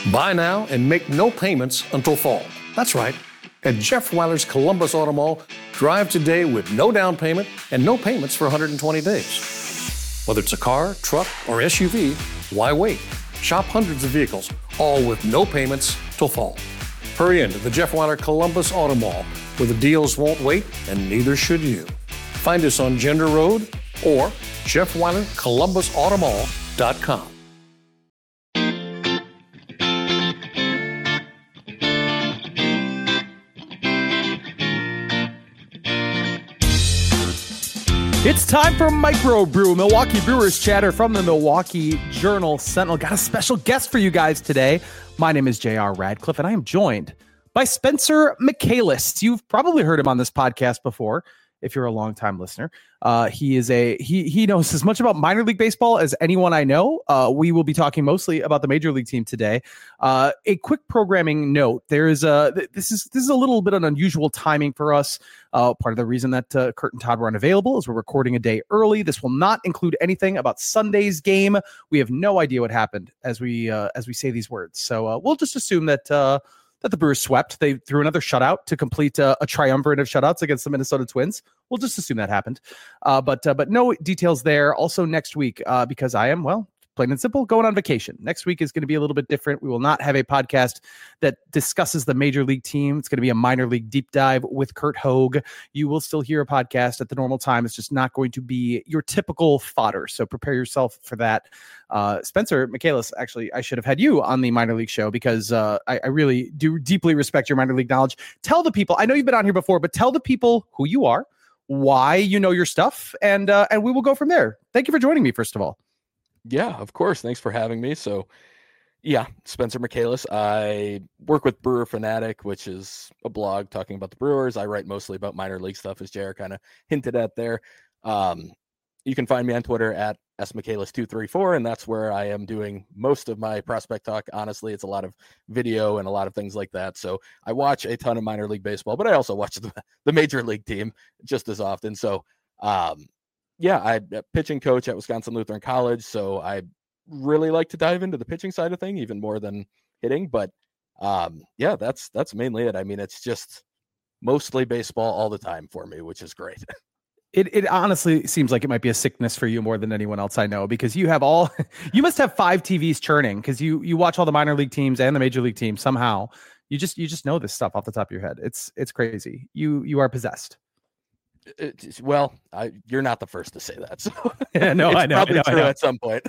Buy now and make no payments until fall. That's right. At Jeff Weiler's Columbus Auto Mall, drive today with no down payment and no payments for 120 days. Whether it's a car, truck, or SUV, why wait? Shop hundreds of vehicles, all with no payments till fall. Hurry into the Jeff Weiler Columbus Auto Mall, where the deals won't wait and neither should you. Find us on Gender Road or JeffWeilerColumbusAutomall.com. It's time for Microbrew, Milwaukee Brewers chatter from the Milwaukee Journal Sentinel. Got a special guest for you guys today. My name is J.R. Radcliffe, and I am joined by Spencer Michaelis. You've probably heard him on this podcast before, if you're a longtime listener. He knows as much about minor league baseball as anyone I know. We will be talking mostly about the major league team today. A quick programming note: this is a little bit of an unusual timing for us. Part of the reason that Kurt and Todd were unavailable is we're recording a day early. This will not include anything about Sunday's game. We have no idea what happened as we say these words. So we'll just assume that the Brewers swept. They threw another shutout to complete a triumvirate of shutouts against the Minnesota Twins. We'll just assume that happened. But no details there. Also next week, because I am, plain and simple, going on vacation. Next week is going to be a little bit different. We will not have a podcast that discusses the major league team. It's going to be a minor league deep dive with Curt Hogue. You will still hear a podcast at the normal time. It's just not going to be your typical fodder. So prepare yourself for that. Spencer Michaelis, actually, I should have had you on the minor league show because I really do deeply respect your minor league knowledge. Tell the people, I know you've been on here before, but tell the people who you are, why you know your stuff, and we will go from there. Thank you for joining me, first of all. Yeah, of course. Thanks for having me. So, yeah, Spencer Michaelis. I work with Brewer Fanatic, which is a blog talking about the Brewers. I write mostly about minor league stuff, as JR kind of hinted at there. You can find me on Twitter at smichaelis234, and that's where I am doing most of my prospect talk. Honestly, it's a lot of video and a lot of things like that. So I watch a ton of minor league baseball, but I also watch the major league team just as often. So, yeah, I'm a pitching coach at Wisconsin Lutheran College, so I really like to dive into the pitching side of thing even more than hitting. But yeah, that's mainly it. I mean, it's just mostly baseball all the time for me, which is great. It honestly seems like it might be a sickness for you more than anyone else I know, because you must have 5 TVs churning because you watch all the minor league teams and the major league teams somehow. You just know this stuff off the top of your head. It's crazy. You are possessed. Well, you're not the first to say that. So yeah, no, I know. Probably true at some point.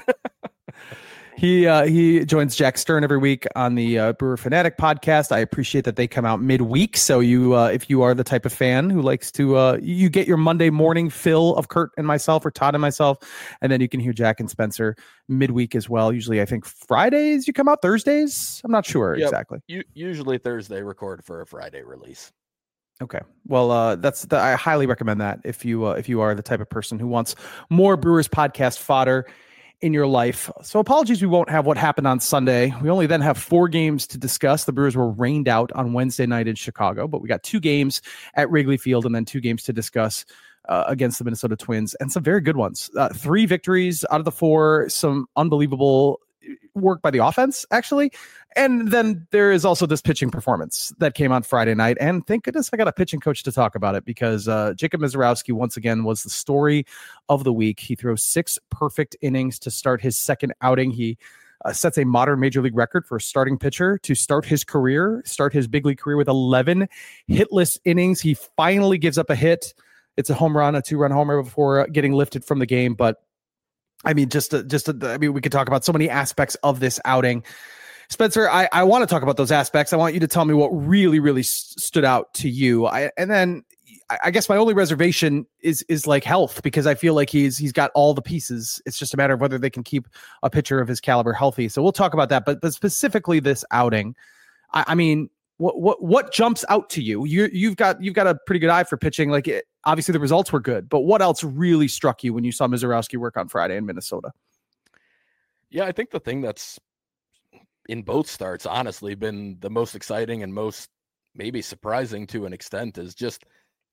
He joins Jack Stern every week on the Brewer Fanatic podcast. I appreciate that they come out midweek. So if you are the type of fan who likes to, you get your Monday morning fill of Kurt and myself or Todd and myself, and then you can hear Jack and Spencer midweek as well. Usually, I think Fridays you come out, Thursdays. I'm not sure exactly. Usually Thursday record for a Friday release. Okay. Well, I highly recommend that if you are the type of person who wants more Brewers podcast fodder in your life. So apologies, we won't have what happened on Sunday. We only then have 4 games to discuss. The Brewers were rained out on Wednesday night in Chicago, but we got 2 games at Wrigley Field and then 2 games to discuss against the Minnesota Twins, and some very good ones. 3 victories out of the 4, some unbelievable work by the offense, actually. And then there is also this pitching performance that came on Friday night. And thank goodness I got a pitching coach to talk about it, because Jacob Misiorowski once again was the story of the week. He throws 6 perfect innings to start his second outing. He sets a modern major league record for a starting pitcher to start his big league career with 11 hitless innings. He finally gives up a hit. It's a home run, a 2-run homer before getting lifted from the game. But I mean, we could talk about so many aspects of this outing. Spencer, I want to talk about those aspects. I want you to tell me what really, really stood out to you. And then I guess my only reservation is like health, because I feel like he's got all the pieces. It's just a matter of whether they can keep a pitcher of his caliber healthy. So we'll talk about that. But specifically this outing, I mean, what jumps out to you? You've got a pretty good eye for pitching. Like, obviously the results were good, but what else really struck you when you saw Misiorowski work on Friday in Minnesota? Yeah, I think the thing that's in both starts, honestly, been the most exciting and most maybe surprising to an extent is just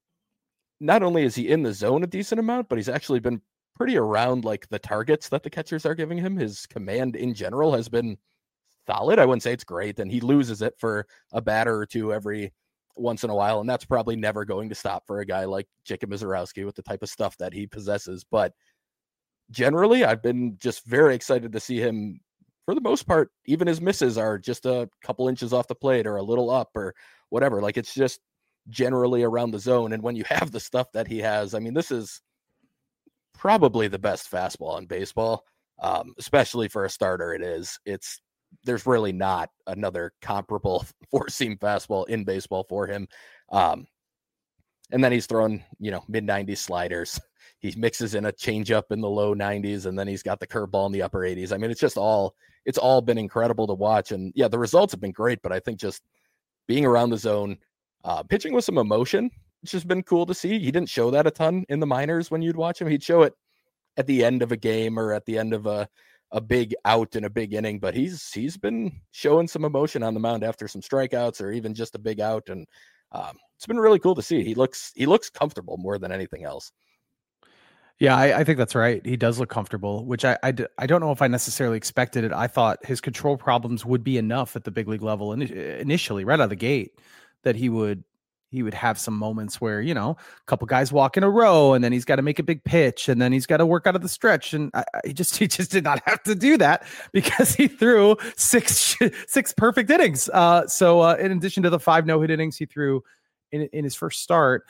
not only is he in the zone a decent amount, but he's actually been pretty around like the targets that the catchers are giving him. His command in general has been solid. I wouldn't say it's great, and he loses it for a batter or two every once in a while, and that's probably never going to stop for a guy like Jacob Misiorowski with the type of stuff that he possesses. But generally, I've been just very excited to see him. For the most part, even his misses are just a couple inches off the plate or a little up or whatever. Like, it's just generally around the zone. And when you have the stuff that he has, I mean, this is probably the best fastball in baseball, especially for a starter. There's really not another comparable four-seam fastball in baseball for him. And then he's throwing, mid-90s sliders. He mixes in a changeup in the low 90s, and then he's got the curveball in the upper 80s. I mean, it's all been incredible to watch. And yeah, the results have been great, but I think just being around the zone, pitching with some emotion, which has been cool to see. He didn't show that a ton in the minors when you'd watch him. He'd show it at the end of a game or at the end of a big out in a big inning, but he's been showing some emotion on the mound after some strikeouts or even just a big out. And it's been really cool to see. He looks comfortable more than anything else. Yeah, I think that's right. He does look comfortable, which I don't know if I necessarily expected it. I thought his control problems would be enough at the big league level initially, right out of the gate, that he would have some moments where, a couple guys walk in a row and then he's got to make a big pitch and then he's got to work out of the stretch. And he just did not have to do that because he threw six perfect innings. So in addition to the 5 no-hit innings he threw in his first start,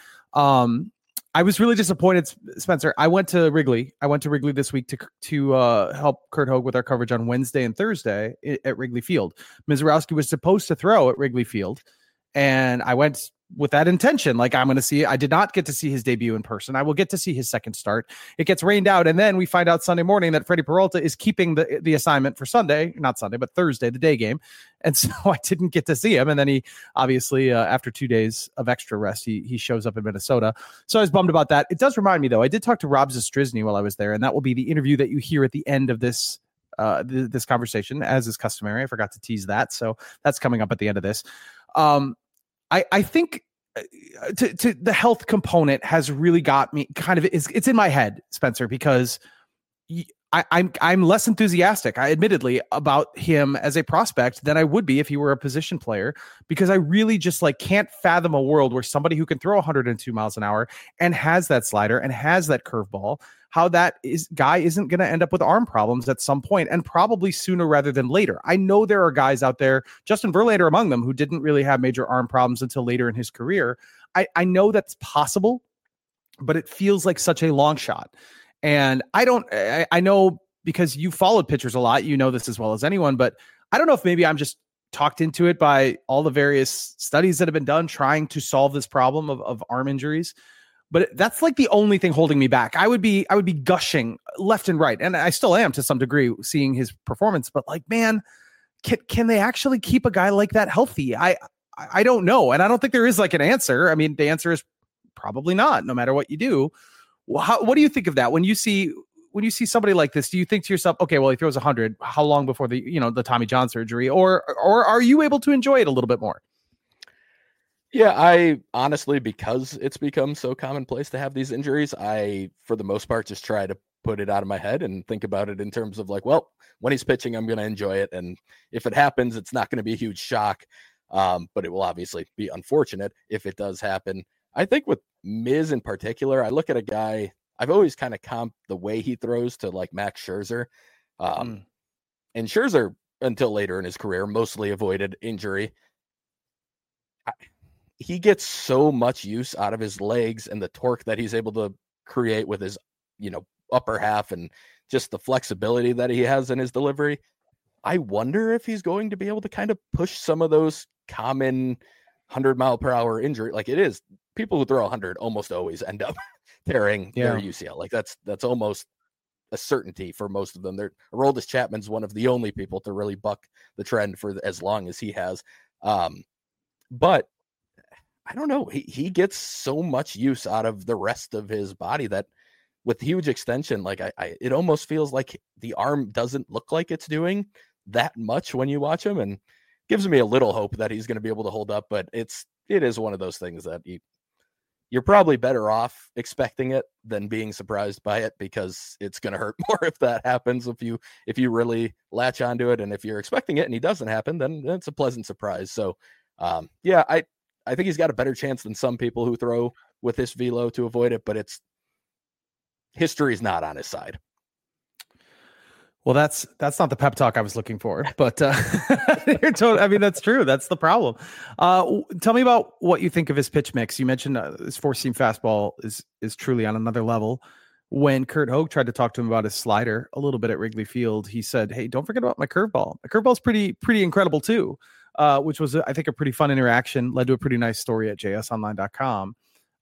I was really disappointed, Spencer. I went to Wrigley this week to help Kurt Hogue with our coverage on Wednesday and Thursday at Wrigley Field. Misiorowski was supposed to throw at Wrigley Field, and I went with that intention. Like, I'm going to see it. I did not get to see his debut in person. I will get to see his second start. It gets rained out, and then we find out Sunday morning that Freddie Peralta is keeping the assignment for Thursday, the day game. And so I didn't get to see him. And then he obviously, after 2 days of extra rest, he shows up in Minnesota. So I was bummed about that. It does remind me, though, I did talk to Rob Zastryzny while I was there, and that will be the interview that you hear at the end of this this conversation, as is customary. I forgot to tease that. So that's coming up at the end of this. I think to the health component has really got me it's in my head, Spencer, because I'm less enthusiastic, admittedly, about him as a prospect than I would be if he were a position player, because I really just can't fathom a world where somebody who can throw 102 miles an hour and has that slider and has that curveball, how guy isn't going to end up with arm problems at some point, and probably sooner rather than later. I know there are guys out there, Justin Verlander among them, who didn't really have major arm problems until later in his career. I know that's possible, but it feels like such a long shot. And I know, because you followed pitchers a lot, you know this as well as anyone, but I don't know if maybe I'm just talked into it by all the various studies that have been done trying to solve this problem of arm injuries. But that's the only thing holding me back. I would be gushing left and right, and I still am to some degree seeing his performance. But man, can they actually keep a guy like that healthy? I don't know, and I don't think there is an answer. I mean, the answer is probably not, no matter what you do. What do you think of that when you see somebody like this? Do you think to yourself, okay, well, he throws 100. How long before the Tommy John surgery, or are you able to enjoy it a little bit more? Yeah, I honestly, because it's become so commonplace to have these injuries, I, for the most part, just try to put it out of my head and think about it in terms of well, when he's pitching, I'm going to enjoy it. And if it happens, it's not going to be a huge shock. But it will obviously be unfortunate if it does happen. I think with Miz in particular, I look at a guy, I've always kind of comped the way he throws to Max Scherzer. And Scherzer, until later in his career, mostly avoided injury. He gets so much use out of his legs and the torque that he's able to create with his, upper half, and just the flexibility that he has in his delivery. I wonder if he's going to be able to kind of push some of those common 100-mile-per-hour injury. It is, people who throw 100 almost always end up tearing their UCL. That's almost a certainty for most of them. Aroldis Chapman's one of the only people to really buck the trend for as long as he has. But I don't know. He gets so much use out of the rest of his body that with huge extension, it almost feels like the arm doesn't look like it's doing that much when you watch him, and gives me a little hope that he's going to be able to hold up. But it is one of those things that you're probably better off expecting it than being surprised by it, because it's going to hurt more if that happens, if you really latch onto it. And if you're expecting it and he doesn't happen, then it's a pleasant surprise. So yeah, I think he's got a better chance than some people who throw with this velo to avoid it, but history is not on his side. Well, that's not the pep talk I was looking for, but you're totally, I mean, that's true. That's the problem. Tell me about what you think of his pitch mix. You mentioned his four-seam fastball is truly on another level. When Curt Hogg tried to talk to him about his slider a little bit at Wrigley Field, he said, "Hey, don't forget about my curveball. My curveball's pretty incredible too," which was, I think, a pretty fun interaction. Led to a pretty nice story at jsonline.com.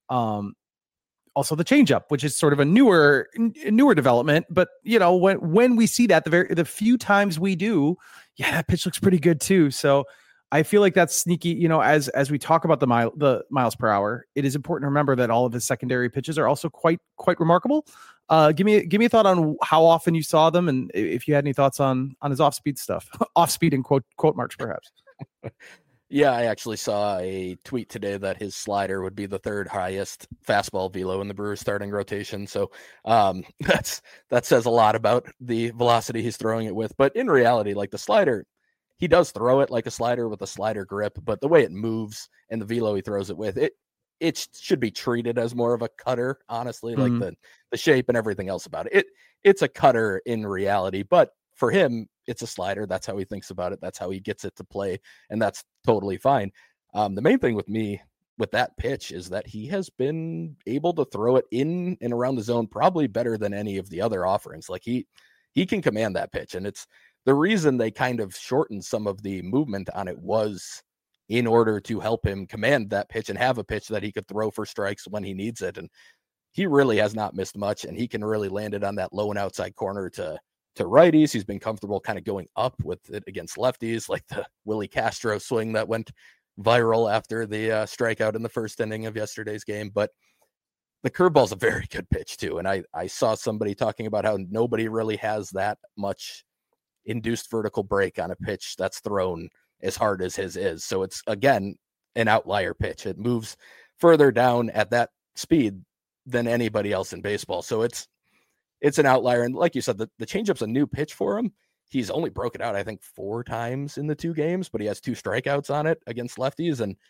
Also the changeup, which is sort of a newer development, but when we see that, the few times we do, yeah, that pitch looks pretty good too. So I feel like that's sneaky. As we talk about the miles per hour, it is important to remember that all of his secondary pitches are also quite remarkable. Give me a thought on how often you saw them, and if you had any thoughts on his off speed stuff, off speed in quote marks perhaps. Yeah, I actually saw a tweet today that his slider would be the third highest fastball velo in the Brewers starting rotation. So that says a lot about the velocity he's throwing it with. But in reality, like the slider, he does throw it like a slider with a slider grip, but the way it moves and the velo he throws it with, it should be treated as more of a cutter, honestly, like the shape and everything else about it. It's a cutter in reality, but for him, it's a slider. That's how he thinks about it. That's how he gets it to play. And that's totally fine. The main thing with me with that pitch is that he has been able to throw it in and around the zone probably better than any of the other offerings. Like he can command that pitch. And it's the reason they kind of shortened some of the movement on it was in order to help him command that pitch and have a pitch that he could throw for strikes when he needs it. And he really has not missed much, and he can really land it on that low and outside corner to righties. He's been comfortable kind of going up with it against lefties, like the Willie Castro swing that went viral after the strikeout in the first inning of yesterday's game. But the curveball's a very good pitch too. And I saw somebody talking about how nobody really has that much induced vertical break on a pitch that's thrown as hard as his is. So it's, again, an outlier pitch. It moves further down at that speed than anybody else in baseball. So it's an outlier. And like you said, the changeup's a new pitch for him. He's only broke it out, I think, 4 times in the 2 games, but he has 2 strikeouts on it against lefties. And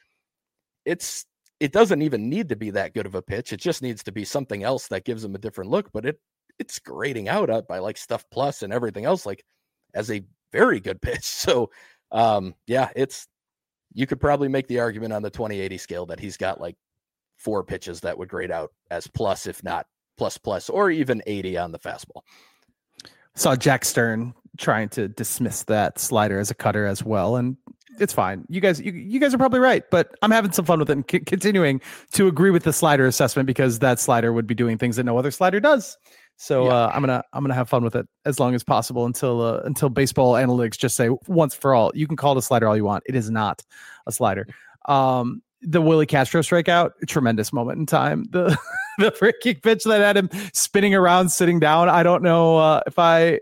it doesn't even need to be that good of a pitch. It just needs to be something else that gives him a different look. But it's grading out by like Stuff Plus and everything else, like as a very good pitch. So yeah, you could probably make the argument on the 20/80 scale that he's got like 4 pitches that would grade out as plus, if not plus, or even 80 on the fastball. Saw Jack Stern trying to dismiss that slider as a cutter as well, and it's fine. You guys are probably right, but I'm having some fun with it and continuing to agree with the slider assessment, because that slider would be doing things that no other slider does. So yeah. I'm gonna have fun with it as long as possible until baseball analytics just say once for all, you can call it a slider all you want. It is not a slider. The Willie Castro strikeout, a tremendous moment in time. The freaking pitch that had him spinning around, sitting down. I don't know I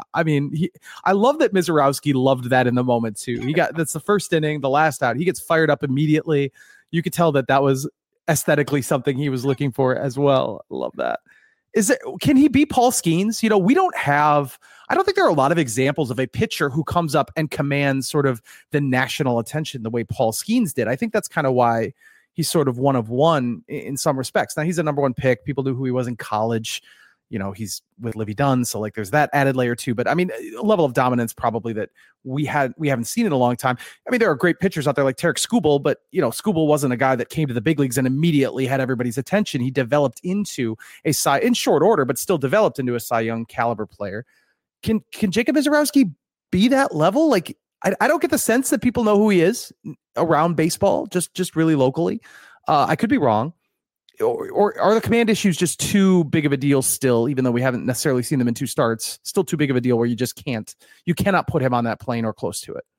love that Mizorowski loved that in the moment too. That's the first inning, the last out. He gets fired up immediately. You could tell that was aesthetically something he was looking for as well. I love that. Can he be Paul Skeens? I don't think there are a lot of examples of a pitcher who comes up and commands sort of the national attention the way Paul Skeens did. I think that's kind of why he's sort of one of one in some respects. Now, he's a number 1 pick. People knew who he was in college. He's with Livy Dunn, so like there's that added layer too. But I mean, a level of dominance probably that we haven't seen in a long time. I mean, there are great pitchers out there like Tarek Skubal, but Skubal wasn't a guy that came to the big leagues and immediately had everybody's attention. He developed into in short order, but still developed into a Cy Young caliber player. Can Jacob Mizorowski be that level? Like, I don't get the sense that people know who he is around baseball, just really locally. I could be wrong. Or are the command issues just too big of a deal still, even though we haven't necessarily seen them in 2 starts, still too big of a deal where you cannot put him on that plane or close to it?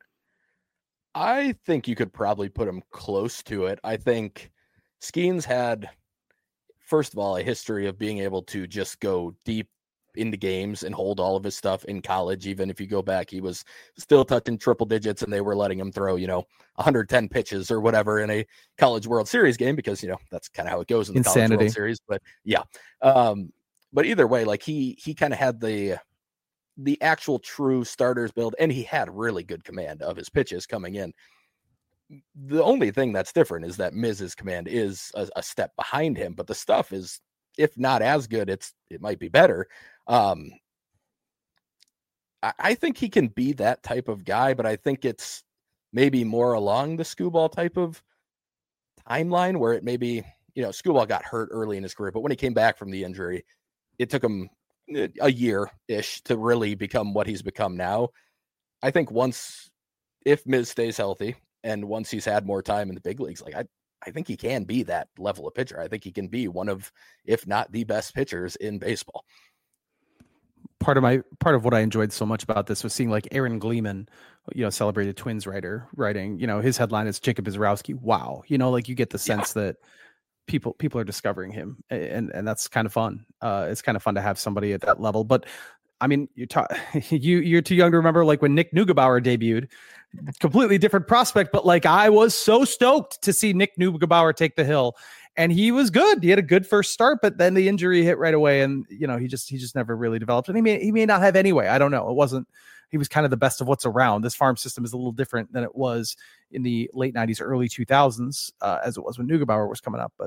I think you could probably put him close to it. I think Skeens had, first of all, a history of being able to just go deep into games and hold all of his stuff in college. Even if you go back, he was still touching triple digits and they were letting him throw, 110 pitches or whatever in a College World Series game because, that's kind of how it goes in the College World Series. But yeah. But either way, like he kind of had the actual true starters build, and he had really good command of his pitches coming in. The only thing that's different is that Miz's command is a step behind him, but the stuff is, if not as good, it might be better. I think he can be that type of guy, but I think it's maybe more along the Skubal type of timeline where it maybe, Skubal got hurt early in his career, but when he came back from the injury, it took him a year-ish to really become what he's become now. I think if Miz stays healthy and once he's had more time in the big leagues, like I think he can be that level of pitcher. I think he can be one of, if not the best pitchers in baseball. Part of what I enjoyed so much about this was seeing like Aaron Gleeman, celebrated Twins writer, writing, his headline is Jacob Izrowski. Wow. Like you get the sense that people are discovering him, and that's kind of fun. It's kind of fun to have somebody at that level. But I mean, you're too young to remember like when Nick Neugebauer debuted, completely different prospect, but like I was so stoked to see Nick Neugebauer take the hill, and he was good. He had a good first start, but then the injury hit right away, and he just never really developed. And he may not have anyway. I don't know. He was kind of the best of what's around. This farm system is a little different than it was in the late 90s, early 2000s, as it was when Neugebauer was coming up. But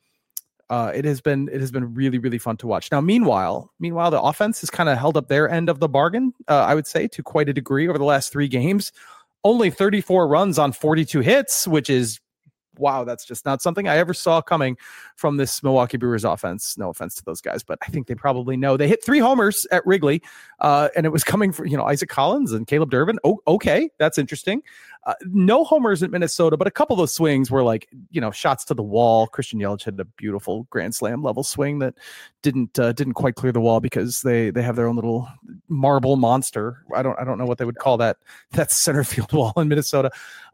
it has been really, really fun to watch. Now, meanwhile, the offense has kind of held up their end of the bargain, I would say, to quite a degree over the last 3 games. Only 34 runs on 42 hits, which is, wow, that's just not something I ever saw coming from this Milwaukee Brewers offense. No offense to those guys, but I think they probably know. They hit 3 homers at Wrigley, and it was coming from, Isaac Collins and Caleb Durbin. Oh, okay, that's interesting. No homers in Minnesota, but a couple of those swings were like, shots to the wall. Christian Yelich had a beautiful grand slam level swing that didn't quite clear the wall because they have their own little marble monster. I don't know what they would call that center field wall in Minnesota.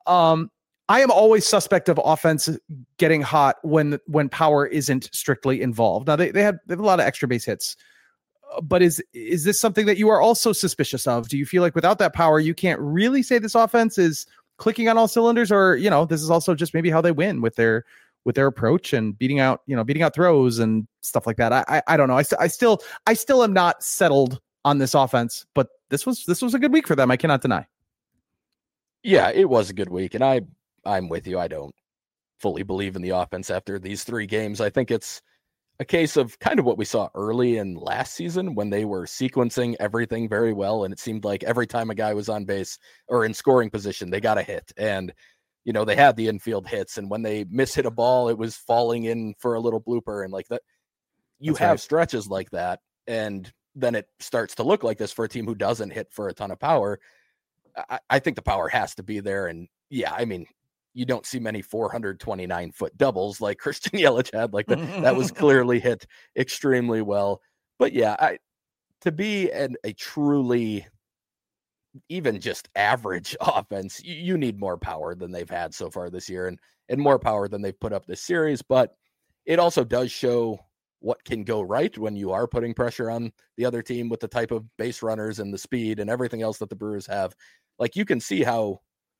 I am always suspect of offense getting hot when power isn't strictly involved. Now they have a lot of extra base hits, but is this something that you are also suspicious of? Do you feel like without that power, you can't really say this offense is clicking on all cylinders, or this is also just maybe how they win with their approach and beating out throws and stuff like that? I don't know. I still am not settled on this offense, but this was a good week for them. I cannot deny. Yeah, it was a good week, and I'm with you. I don't fully believe in the offense after these 3 games. I think it's a case of kind of what we saw early in last season when they were sequencing everything very well. And it seemed like every time a guy was on base or in scoring position, they got a hit. And, they had the infield hits. And when they hit a ball, it was falling in for a little blooper. And like that, you have stretches like that. And then it starts to look like this for a team who doesn't hit for a ton of power. I think the power has to be there. And yeah, I mean, you don't see many 429-foot doubles like Christian Yelich had. Like that was clearly hit extremely well. But yeah, to be a truly even just average offense, you need more power than they've had so far this year, and more power than they've put up this series. But it also does show what can go right when you are putting pressure on the other team with the type of base runners and the speed and everything else that the Brewers have. Like you can see how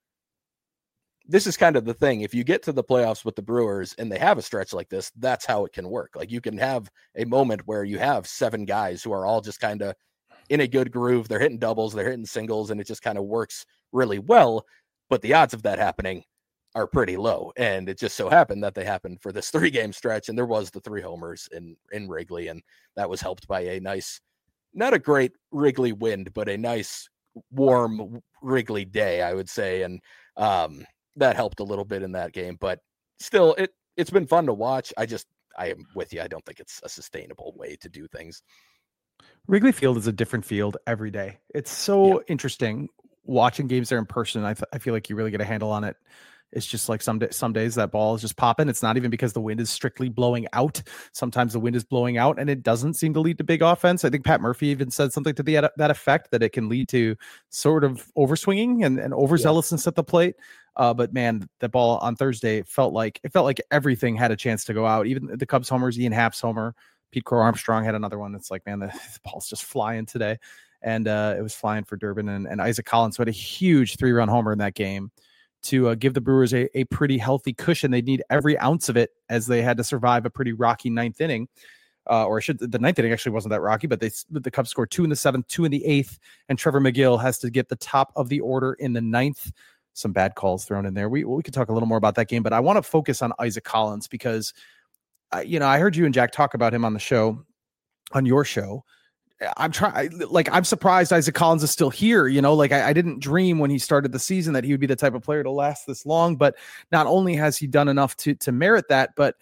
this is kind of the thing. If you get to the playoffs with the Brewers and they have a stretch like this, that's how it can work. Like you can have a moment where you have 7 guys who are all just kind of in a good groove. They're hitting doubles, they're hitting singles, and it just kind of works really well. But the odds of that happening are pretty low. And it just so happened that they happened for this 3-game stretch. And there was the 3 homers in Wrigley. And that was helped by a nice, not a great Wrigley wind, but a nice warm Wrigley day, I would say. And, that helped a little bit in that game, but still it's been fun to watch. I am with you. I don't think it's a sustainable way to do things. Wrigley Field is a different field every day. It's so interesting watching games there in person. I feel like you really get a handle on it. It's just like some days that ball is just popping. It's not even because the wind is strictly blowing out. Sometimes the wind is blowing out and it doesn't seem to lead to big offense. I think Pat Murphy even said something to that effect, that it can lead to sort of overswinging and overzealousness at the plate. But man, that ball on Thursday felt like everything had a chance to go out. Even the Cubs homers, Ian Happ's homer, Pete Crow Armstrong had another one. It's like, man, the ball's just flying today. And it was flying for Durbin and Isaac Collins, who had a huge 3-run homer in that game to give the Brewers a pretty healthy cushion. They need every ounce of it as they had to survive a pretty rocky ninth inning. The ninth inning actually wasn't that rocky, but the Cubs scored 2 in the 7th, 2 in the 8th, and Trevor McGill has to get the top of the order in the 9th. Some bad calls thrown in there. We could talk a little more about that game, but I want to focus on Isaac Collins because, I heard you and Jack talk about him on the show, on your show. I'm surprised Isaac Collins is still here. I didn't dream when he started the season that he would be the type of player to last this long, but not only has he done enough to merit that, but,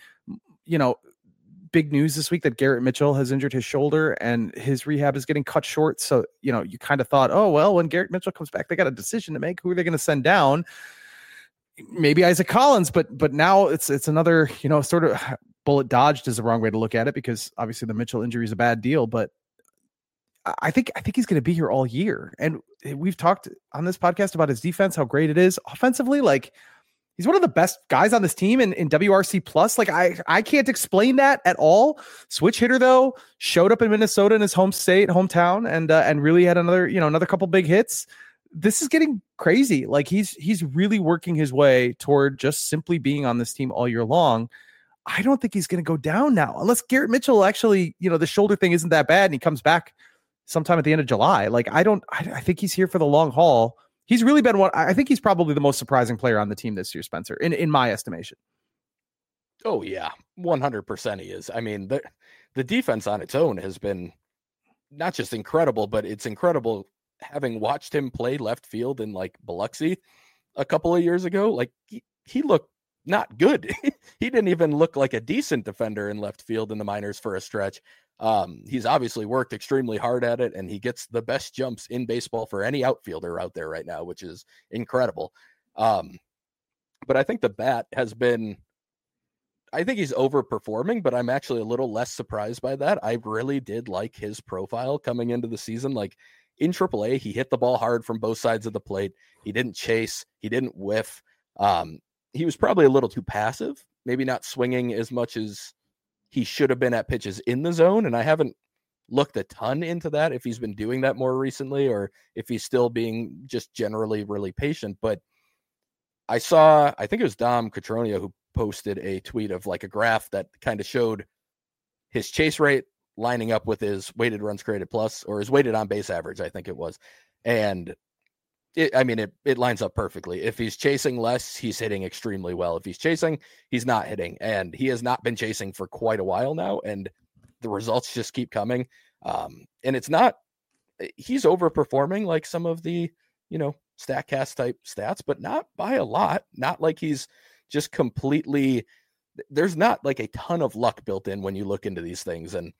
big news this week that Garrett Mitchell has injured his shoulder and his rehab is getting cut short. So, you kind of thought, oh, well, when Garrett Mitchell comes back, they got a decision to make. Who are they going to send down? Maybe Isaac Collins, but now it's another, sort of bullet dodged is the wrong way to look at it because obviously the Mitchell injury is a bad deal, but I think he's going to be here all year. And we've talked on this podcast about his defense, how great it is offensively. He's one of the best guys on this team in WRC plus. I can't explain that at all. Switch hitter though, showed up in Minnesota in his hometown and really had another couple big hits. This is getting crazy. He's really working his way toward just simply being on this team all year long. I don't think he's going to go down now unless Garrett Mitchell actually, the shoulder thing isn't that bad and he comes back sometime at the end of July. I think he's here for the long haul. He's really been I think he's probably the most surprising player on the team this year, Spencer, in my estimation. Oh yeah, 100% he is. I mean, the defense on its own has been not just incredible, but it's incredible having watched him play left field in Biloxi a couple of years ago. He looked not good. He didn't even look like a decent defender in left field in the minors for a stretch. He's obviously worked extremely hard at it, and he gets the best jumps in baseball for any outfielder out there right now, which is incredible. But I think the bat has been, I think he's overperforming, but I'm actually a little less surprised by that. I really did like his profile coming into the season. In AAA, he hit the ball hard from both sides of the plate. He didn't chase. He didn't whiff. He was probably a little too passive, maybe not swinging as much as he should have been at pitches in the zone. And I haven't looked a ton into that, if he's been doing that more recently or if he's still being just generally really patient. But I think it was Dom Catronia who posted a tweet of a graph that kind of showed his chase rate lining up with his weighted runs created plus, or his weighted on base average, I think it was. And it lines up perfectly. If he's chasing less, he's hitting extremely well. If he's chasing, he's not hitting. And he has not been chasing for quite a while now. And the results just keep coming. And it's not, he's overperforming like some of the, StatCast type stats, but not by a lot. Not like he's just completely, there's not a ton of luck built in when you look into these things. And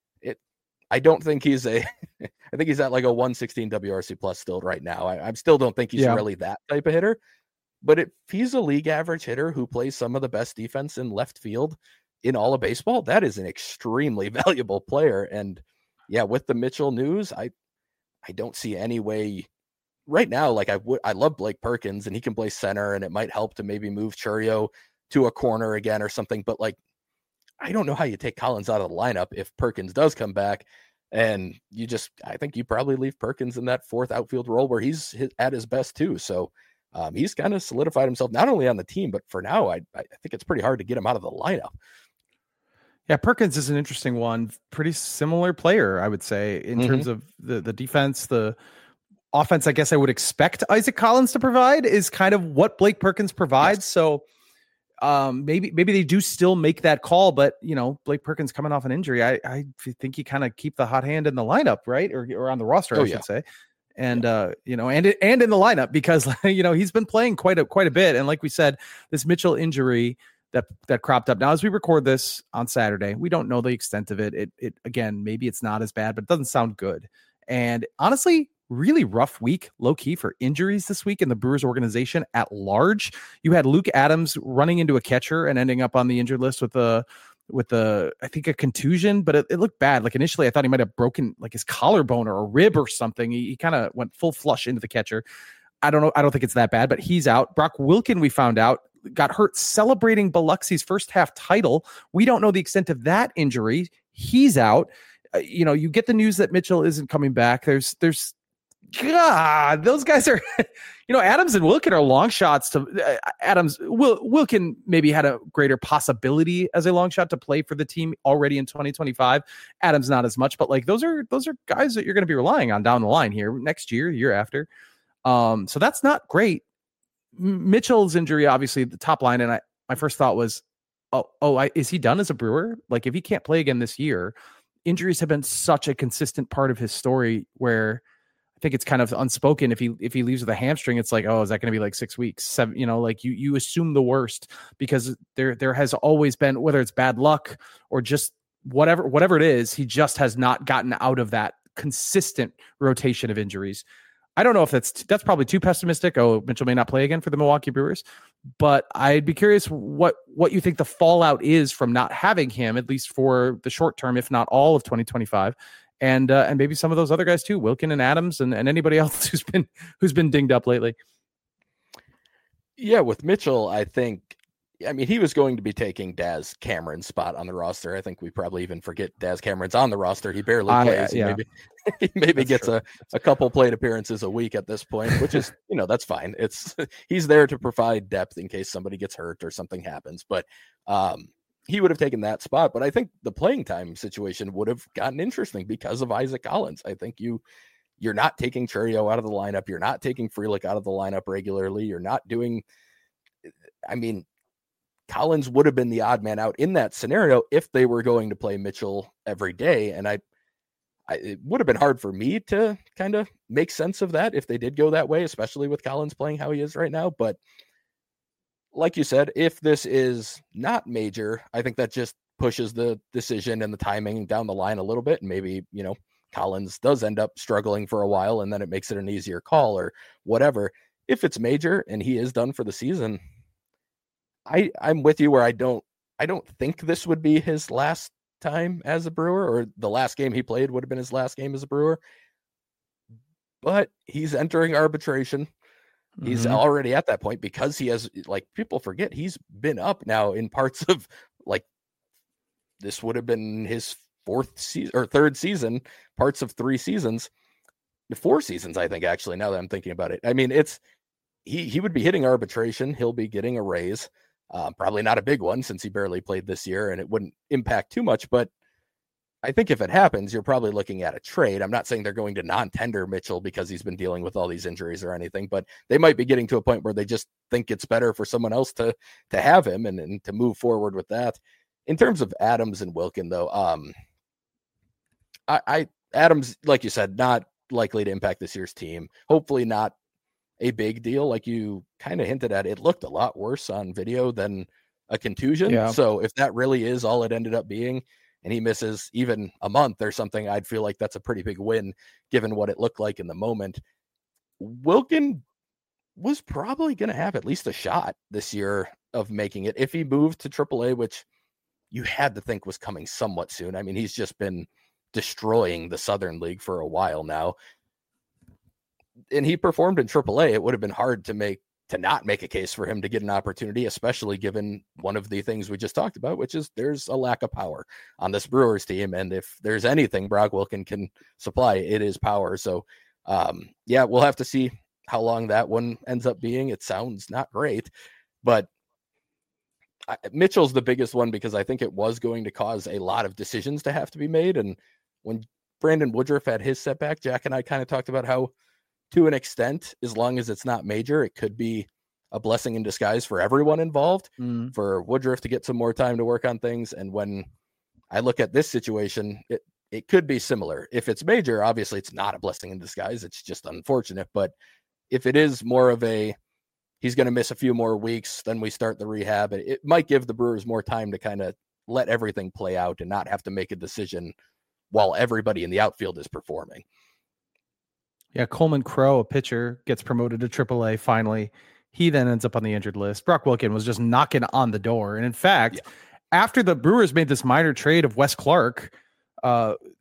I don't think he's I think he's at a 116 WRC plus still right now. I still don't think he's really that type of hitter, but if he's a league average hitter who plays some of the best defense in left field in all of baseball, that is an extremely valuable player. And with the Mitchell news, I don't see any way right now. I love Blake Perkins and he can play center and it might help to maybe move Chourio to a corner again or something. But I don't know how you take Collins out of the lineup if Perkins does come back, and I think you probably leave Perkins in that fourth outfield role where he's at his best too. So he's kind of solidified himself not only on the team, but for now, I think it's pretty hard to get him out of the lineup. Yeah, Perkins is an interesting one. Pretty similar player, I would say, in terms of the defense, the offense. I guess I would expect Isaac Collins to provide is kind of what Blake Perkins provides. Yes. So maybe they do still make that call, but Blake Perkins coming off an injury, I think you kind of keep the hot hand in the lineup, right? Or on the roster, I should say. And and in the lineup because he's been playing quite a bit. And like we said, this Mitchell injury that cropped up. Now, as we record this on Saturday, we don't know the extent of it. It again, maybe it's not as bad, but it doesn't sound good. And honestly, really rough week, low key, for injuries this week in the Brewers organization at large. You had Luke Adams running into a catcher and ending up on the injured list with I think a contusion, but it looked bad. Initially I thought he might have broken his collarbone or a rib or something. He kind of went full flush into the catcher. I don't know. I don't think it's that bad, but he's out. Brock Wilken, we found out, got hurt celebrating Biloxi's first half title. We don't know the extent of that injury. He's out. You get the news that Mitchell isn't coming back. There's God, those guys are, Adams and Wilkin are long shots to Wilkin maybe had a greater possibility as a long shot to play for the team already in 2025. Adams not as much, but like those are guys that you're going to be relying on down the line here next year, year after. So that's not great. Mitchell's injury, obviously the top line. And my first thought was, is he done as a Brewer? Like if he can't play again this year, injuries have been such a consistent part of his story where I think it's kind of unspoken. If he leaves with a hamstring, it's like, is that going to be like 6 weeks, 7, like you assume the worst because there has always been, whether it's bad luck or just whatever it is, he just has not gotten out of that consistent rotation of injuries. I don't know if that's probably too pessimistic. Mitchell may not play again for the Milwaukee Brewers, but I'd be curious what you think the fallout is from not having him, at least for the short term, if not all of 2025. And maybe some of those other guys too, Wilkin and Adams and anybody else who's been dinged up lately. Yeah, with Mitchell, he was going to be taking Daz Cameron's spot on the roster. I think we probably even forget Daz Cameron's on the roster. He barely plays. He maybe gets a couple plate appearances a week at this point, which is, that's fine. He's there to provide depth in case somebody gets hurt or something happens. But he would have taken that spot. But I think the playing time situation would have gotten interesting because of Isaac Collins. I think you're not taking Chourio out of the lineup. You're not taking Frelick out of the lineup regularly. You're not doing, Collins would have been the odd man out in that scenario if they were going to play Mitchell every day. And it would have been hard for me to kind of make sense of that if they did go that way, especially with Collins playing how he is right now. But like you said, if this is not major, I think that just pushes the decision and the timing down the line a little bit. And maybe, Collins does end up struggling for a while and then it makes it an easier call or whatever. If it's major and he is done for the season, I'm with you where I don't think this would be his last time as a Brewer, or the last game he played would have been his last game as a Brewer. But he's entering arbitration. He's already at that point because he has, people forget he's been up now in parts of this would have been his fourth season or third season, parts of 3 seasons, 4 seasons, I think, actually, now that I'm thinking about it. He would be hitting arbitration. He'll be getting a raise. Probably not a big one since he barely played this year and it wouldn't impact too much, but I think if it happens, you're probably looking at a trade. I'm not saying they're going to non-tender Mitchell because he's been dealing with all these injuries or anything, but they might be getting to a point where they just think it's better for someone else to have him and to move forward with that. In terms of Adams and Wilkin, though, Adams, like you said, not likely to impact this year's team. Hopefully not a big deal. Like you kind of hinted at, it looked a lot worse on video than a contusion. Yeah. So if that really is all it ended up being, and he misses even a month or something, I'd feel like that's a pretty big win given what it looked like in the moment. Wilkin was probably going to have at least a shot this year of making it if he moved to AAA, which you had to think was coming somewhat soon. He's just been destroying the Southern League for a while now. And he performed in AAA. It would have been hard to not make a case for him to get an opportunity, especially given one of the things we just talked about, which is there's a lack of power on this Brewers team. And if there's anything Brock Wilkin can supply, it is power. So we'll have to see how long that one ends up being. It sounds not great, but Mitchell's the biggest one because I think it was going to cause a lot of decisions to have to be made. And when Brandon Woodruff had his setback, Jack and I kind of talked about how, to an extent, as long as it's not major, it could be a blessing in disguise for everyone involved, for Woodruff to get some more time to work on things. And when I look at this situation, it could be similar. If it's major, obviously it's not a blessing in disguise. It's just unfortunate. But if it is more of he's going to miss a few more weeks, then we start the rehab. It might give the Brewers more time to kind of let everything play out and not have to make a decision while everybody in the outfield is performing. Yeah, Coleman Crow, a pitcher, gets promoted to AAA finally. He then ends up on the injured list. Brock Wilkin was just knocking on the door. And in fact, after the Brewers made this minor trade of Wes Clark to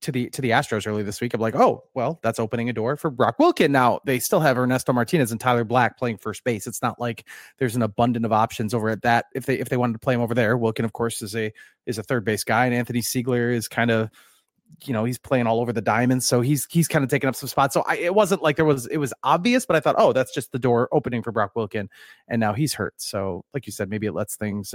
to the Astros early this week. I'm like, oh, well, that's opening a door for Brock Wilken. Now they still have Ernesto Martinez and Tyler Black playing first base. It's not like there's an abundance of options over at that. If they wanted to play him over there, Wilken, of course, is a third base guy, and Anthony Siegler is kind of, he's playing all over the diamond, so he's kind of taking up some spots. So it wasn't like it was obvious, but I thought, oh, that's just the door opening for Brock Wilken, and now he's hurt. So like you said, maybe it lets things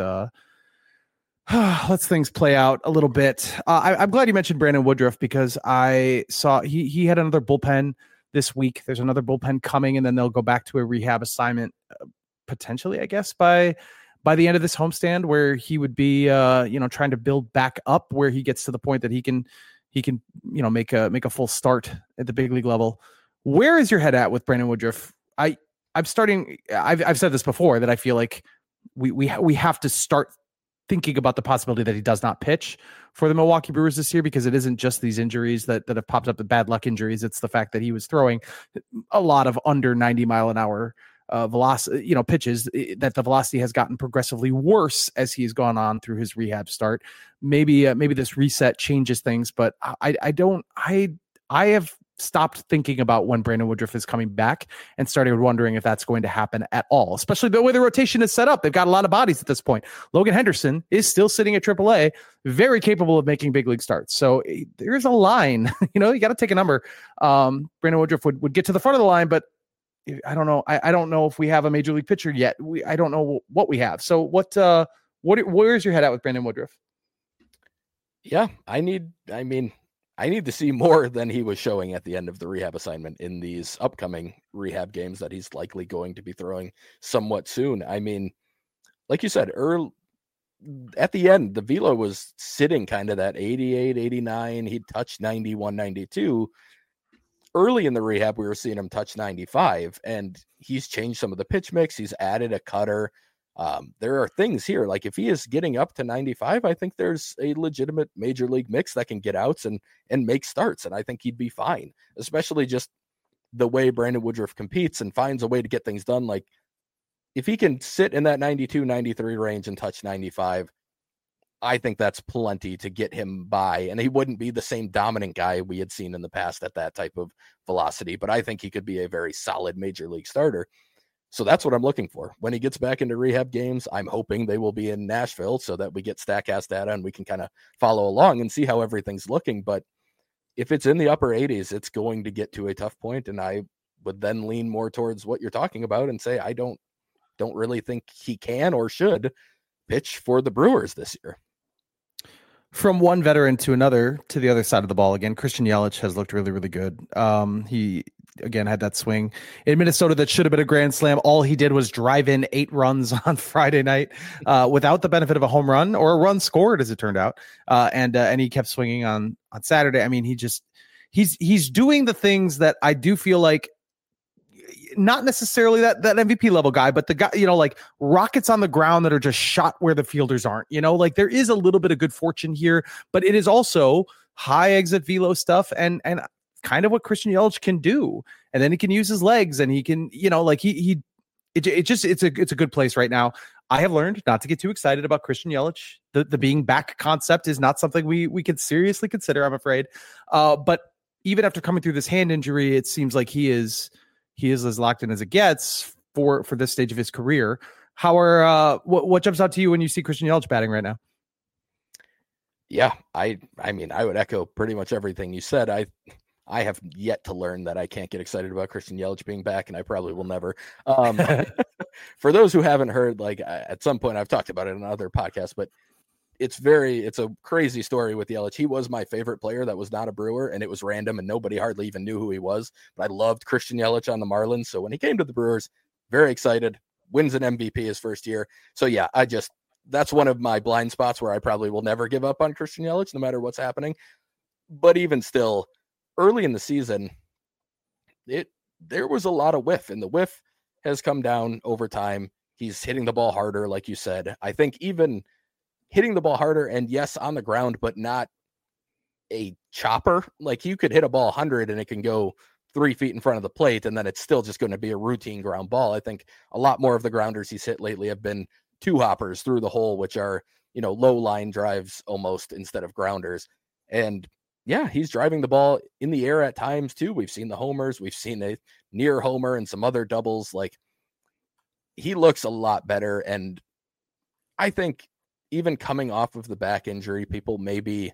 play out a little bit. I'm glad you mentioned Brandon Woodruff, because I saw he had another bullpen this week. There's another bullpen coming, and then they'll go back to a rehab assignment potentially, I guess, by the end of this homestand, where he would be trying to build back up, where he gets to the point that he can make a full start at the big league level. Where is your head at with Brandon Woodruff? I've said this before, that I feel like we have to start thinking about the possibility that he does not pitch for the Milwaukee Brewers this year, because it isn't just these injuries that have popped up, the bad luck injuries. It's the fact that he was throwing a lot of under 90 mile an hour velocity, pitches, that the velocity has gotten progressively worse as he's gone on through his rehab start. Maybe this reset changes things, but I have stopped thinking about when Brandon Woodruff is coming back and started wondering if that's going to happen at all, especially the way the rotation is set up. They've got a lot of bodies at this point. Logan Henderson is still sitting at AAA, very capable of making big league starts. So there's a line, you got to take a number. Brandon Woodruff would get to the front of the line, but I don't know. I don't know if we have a major league pitcher yet. I don't know what we have. So where's your head at with Brandon Woodruff? Yeah, I need to see more than he was showing at the end of the rehab assignment in these upcoming rehab games that he's likely going to be throwing somewhat soon. I mean, like you said, at the end, the velo was sitting kind of that 88, 89. He'd touched 91, 92. Early in the rehab, we were seeing him touch 95, and he's changed some of the pitch mix. He's added a cutter. There are things here, like if he is getting up to 95, I think there's a legitimate major league mix that can get outs and make starts. And I think he'd be fine, especially just the way Brandon Woodruff competes and finds a way to get things done. Like if he can sit in that 92, 93 range and touch 95, I think that's plenty to get him by. And he wouldn't be the same dominant guy we had seen in the past at that type of velocity, but I think he could be a very solid major league starter. So that's what I'm looking for. When he gets back into rehab games, I'm hoping they will be in Nashville so that we get StatCast data and we can kind of follow along and see how everything's looking. But if it's in the upper 80s, it's going to get to a tough point, and I would then lean more towards what you're talking about and say I don't really think he can or should pitch for the Brewers this year. From one veteran to another, to the other side of the ball again, Christian Yelich has looked really, really good. He, again, had that swing in Minnesota that should have been a grand slam. All he did was drive in 8 runs on Friday night without the benefit of a home run or a run scored, as it turned out. And he kept swinging on Saturday. I mean, he's doing the things that I do feel like, not necessarily that MVP level guy, but the guy, like rockets on the ground that are just shot where the fielders aren't, like there is a little bit of good fortune here, but it is also high exit velo stuff and kind of what Christian Yelich can do. And then he can use his legs and he can, it's a good place right now. I have learned not to get too excited about Christian Yelich. The being back concept is not something we could seriously consider, I'm afraid. But even after coming through this hand injury, it seems like he is as locked in as it gets for this stage of his career. What jumps out to you when you see Christian Yelich batting right now? Yeah, I mean, I would echo pretty much everything you said. I have yet to learn that I can't get excited about Christian Yelich being back, and I probably will never. For those who haven't heard, like at some point I've talked about it in another podcast, but it's a crazy story with Yelich. He was my favorite player that was not a Brewer, and it was random, and nobody hardly even knew who he was. But I loved Christian Yelich on the Marlins. So when he came to the Brewers, very excited, wins an MVP his first year. So yeah, that's one of my blind spots where I probably will never give up on Christian Yelich, no matter what's happening. But even still, early in the season, there was a lot of whiff, and the whiff has come down over time. He's hitting the ball harder, like you said. I think even hitting the ball harder, and yes, on the ground, but not a chopper. Like you could hit a ball 100 and it can go 3 feet in front of the plate, and then it's still just going to be a routine ground ball. I think a lot more of the grounders he's hit lately have been 2-hoppers through the hole, which are, low line drives almost instead of grounders. And yeah, he's driving the ball in the air at times too. We've seen the homers, we've seen a near homer and some other doubles. Like, he looks a lot better. And I think even coming off of the back injury, people maybe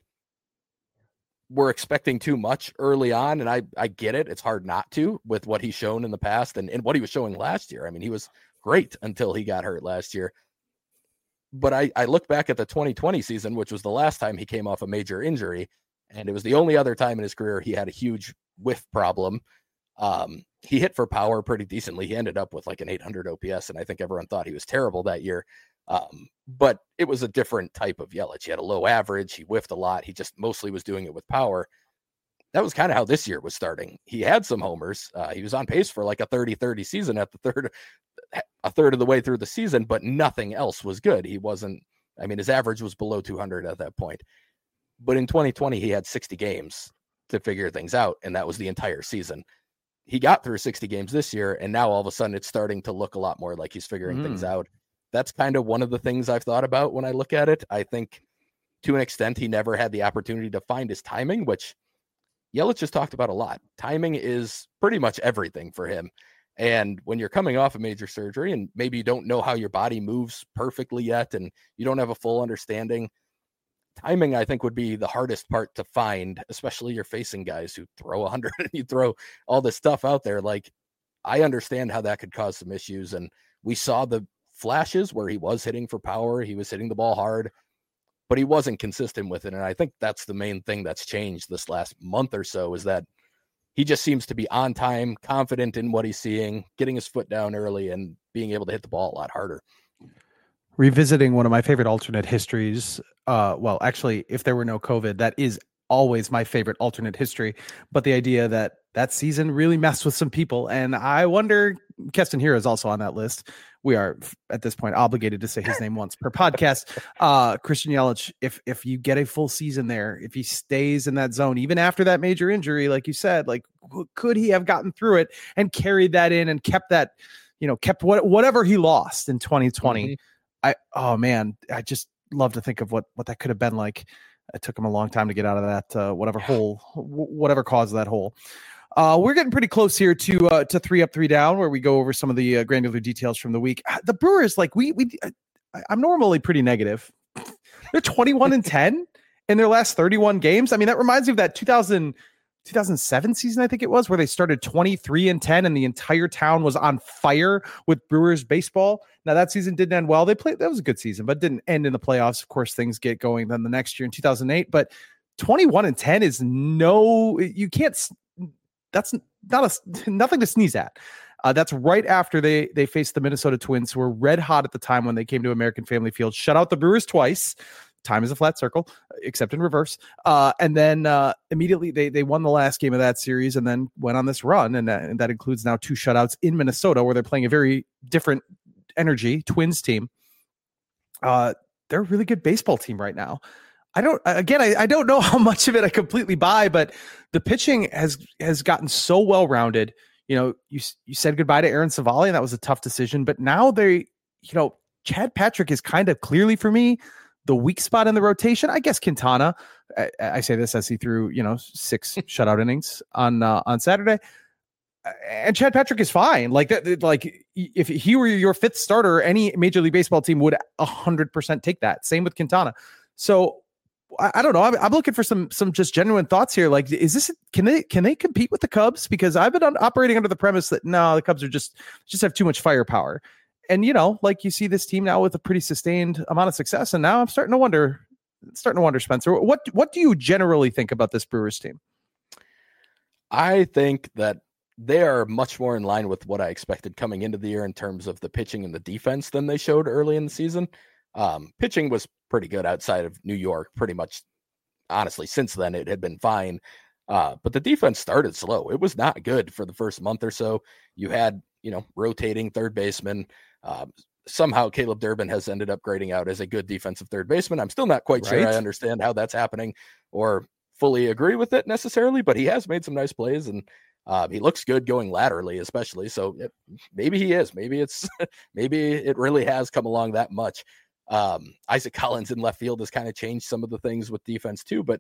were expecting too much early on. And I get it. It's hard not to with what he's shown in the past and what he was showing last year. I mean, he was great until he got hurt last year. But I look back at the 2020 season, which was the last time he came off a major injury, and it was the only other time in his career he had a huge whiff problem. He hit for power pretty decently. He ended up with like an 800 OPS, and I think everyone thought he was terrible that year. But it was a different type of Yelich. He had a low average. He whiffed a lot. He just mostly was doing it with power. That was kind of how this year was starting. He had some homers. He was on pace for like a 30-30 season at a third of the way through the season, but nothing else was good. He wasn't, I mean, his average was below 200 at that point. But in 2020, he had 60 games to figure things out, and that was the entire season. He got through 60 games this year, and now all of a sudden it's starting to look a lot more like he's figuring things out. That's kind of one of the things I've thought about when I look at it. I think to an extent he never had the opportunity to find his timing, which Yelich just talked about a lot. Timing is pretty much everything for him. And when you're coming off a major surgery and maybe you don't know how your body moves perfectly yet and you don't have a full understanding, timing, I think, would be the hardest part to find, especially you're facing guys who throw 100 and you throw all this stuff out there. Like, I understand how that could cause some issues. And we saw the flashes where he was hitting for power. He was hitting the ball hard, but he wasn't consistent with it. And I think that's the main thing that's changed this last month or so, is that he just seems to be on time, confident in what he's seeing, getting his foot down early and being able to hit the ball a lot harder. Revisiting one of my favorite alternate histories. Well, actually, if there were no COVID, that is always my favorite alternate history. But the idea that season really messed with some people. And I wonder, Keston Hiura is also on that list. We are at this point obligated to say his name once per podcast. Christian Yelich, if you get a full season there, if he stays in that zone, even after that major injury, like you said, like, could he have gotten through it and carried that in and kept that, kept whatever he lost in 2020? Oh man, I just love to think of what that could have been like. It took him a long time to get out of that, whatever hole, whatever caused that hole. We're getting pretty close here to 3 up, 3 down, where we go over some of the granular details from the week. The Brewers, like I'm normally pretty negative. They're 21-10 in their last 31 games. I mean, that reminds me of that 2007 season, I think it was, where they started 23-10 and the entire town was on fire with Brewers baseball. Now that season didn't end well. That was a good season, but didn't end in the playoffs. Of course, things get going then the next year in 2008, but 21-10 is that's nothing to sneeze at. That's right after they faced the Minnesota Twins, who were red hot at the time when they came to American Family Field, shut out the Brewers twice. Time is a flat circle, except in reverse. And then immediately they won the last game of that series and then went on this run. And that includes now 2 shutouts in Minnesota, where they're playing a very different energy Twins team. They're a really good baseball team right now. I don't know how much of it I completely buy, but the pitching has gotten so well-rounded. You said goodbye to Aaron Savali, and that was a tough decision, but now Chad Patrick is kind of clearly, for me, the weak spot in the rotation. I guess Quintana, I say this as he threw, 6 shutout innings on Saturday. And Chad Patrick is fine. Like that, like if he were your 5th starter, any Major League Baseball team would 100% take that. Same with Quintana. So I don't know. I'm looking for some just genuine thoughts here. Like, can they compete with the Cubs? Because I've been operating under the premise that no, the Cubs are just have too much firepower. And like you see this team now with a pretty sustained amount of success. And now I'm starting to wonder, Spencer, what do you generally think about this Brewers team? I think that they are much more in line with what I expected coming into the year in terms of the pitching and the defense than they showed early in the season. Pitching was pretty good outside of New York, pretty much. Honestly, since then it had been fine. But the defense started slow. It was not good for the first month or so. You had, rotating third baseman. Somehow Caleb Durbin has ended up grading out as a good defensive third baseman. I'm still not quite sure I understand how that's happening or fully agree with it necessarily, but he has made some nice plays and he looks good going laterally, especially. So maybe he is. Maybe it really has come along that much. Isaac Collins in left field has kind of changed some of the things with defense too, but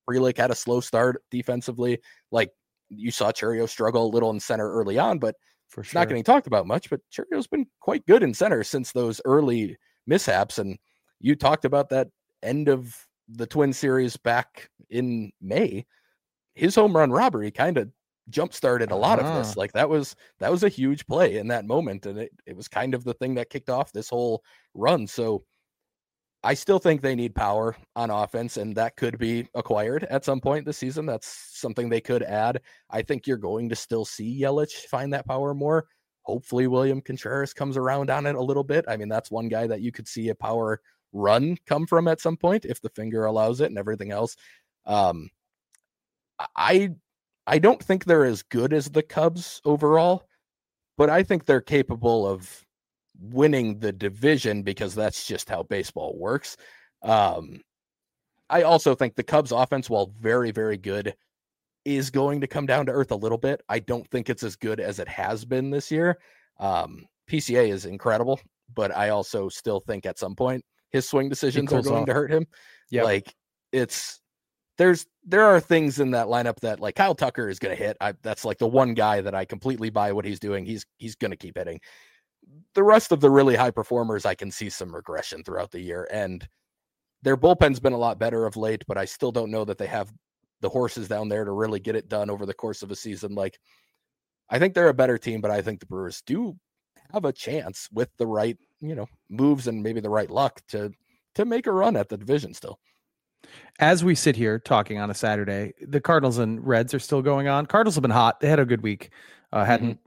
Frelick had a slow start defensively. Like you saw Churio struggle a little in center early on, but For it's sure. not getting talked about much. But Churio's been quite good in center since those early mishaps. And you talked about that end of the Twin series back in May. His home run robbery kind of jump started a lot of this. Like that was a huge play in that moment. And it was kind of the thing that kicked off this whole run. So I still think they need power on offense, and that could be acquired at some point this season. That's something they could add. I think you're going to still see Yelich find that power more. Hopefully William Contreras comes around on it a little bit. I mean, that's one guy that you could see a power run come from at some point if the finger allows it and everything else. I don't think they're as good as the Cubs overall, but I think they're capable of winning the division because that's just how baseball works. I also think the Cubs offense, while very, very good, is going to come down to earth a little bit. I don't think it's as good as it has been this year. PCA is incredible, but I also still think at some point his swing decisions are going to hurt him. Yeah. Like there are things in that lineup that like Kyle Tucker is going to hit. That's like the one guy that I completely buy what he's doing. He's going to keep hitting. The rest of the really high performers, I can see some regression throughout the year, and their bullpen's been a lot better of late, but I still don't know that they have the horses down there to really get it done over the course of a season. Like, I think they're a better team, but I think the Brewers do have a chance with the right, moves and maybe the right luck to make a run at the division still. As we sit here talking on a Saturday, the Cardinals and Reds are still going on. Cardinals have been hot. They had a good week. Hadn't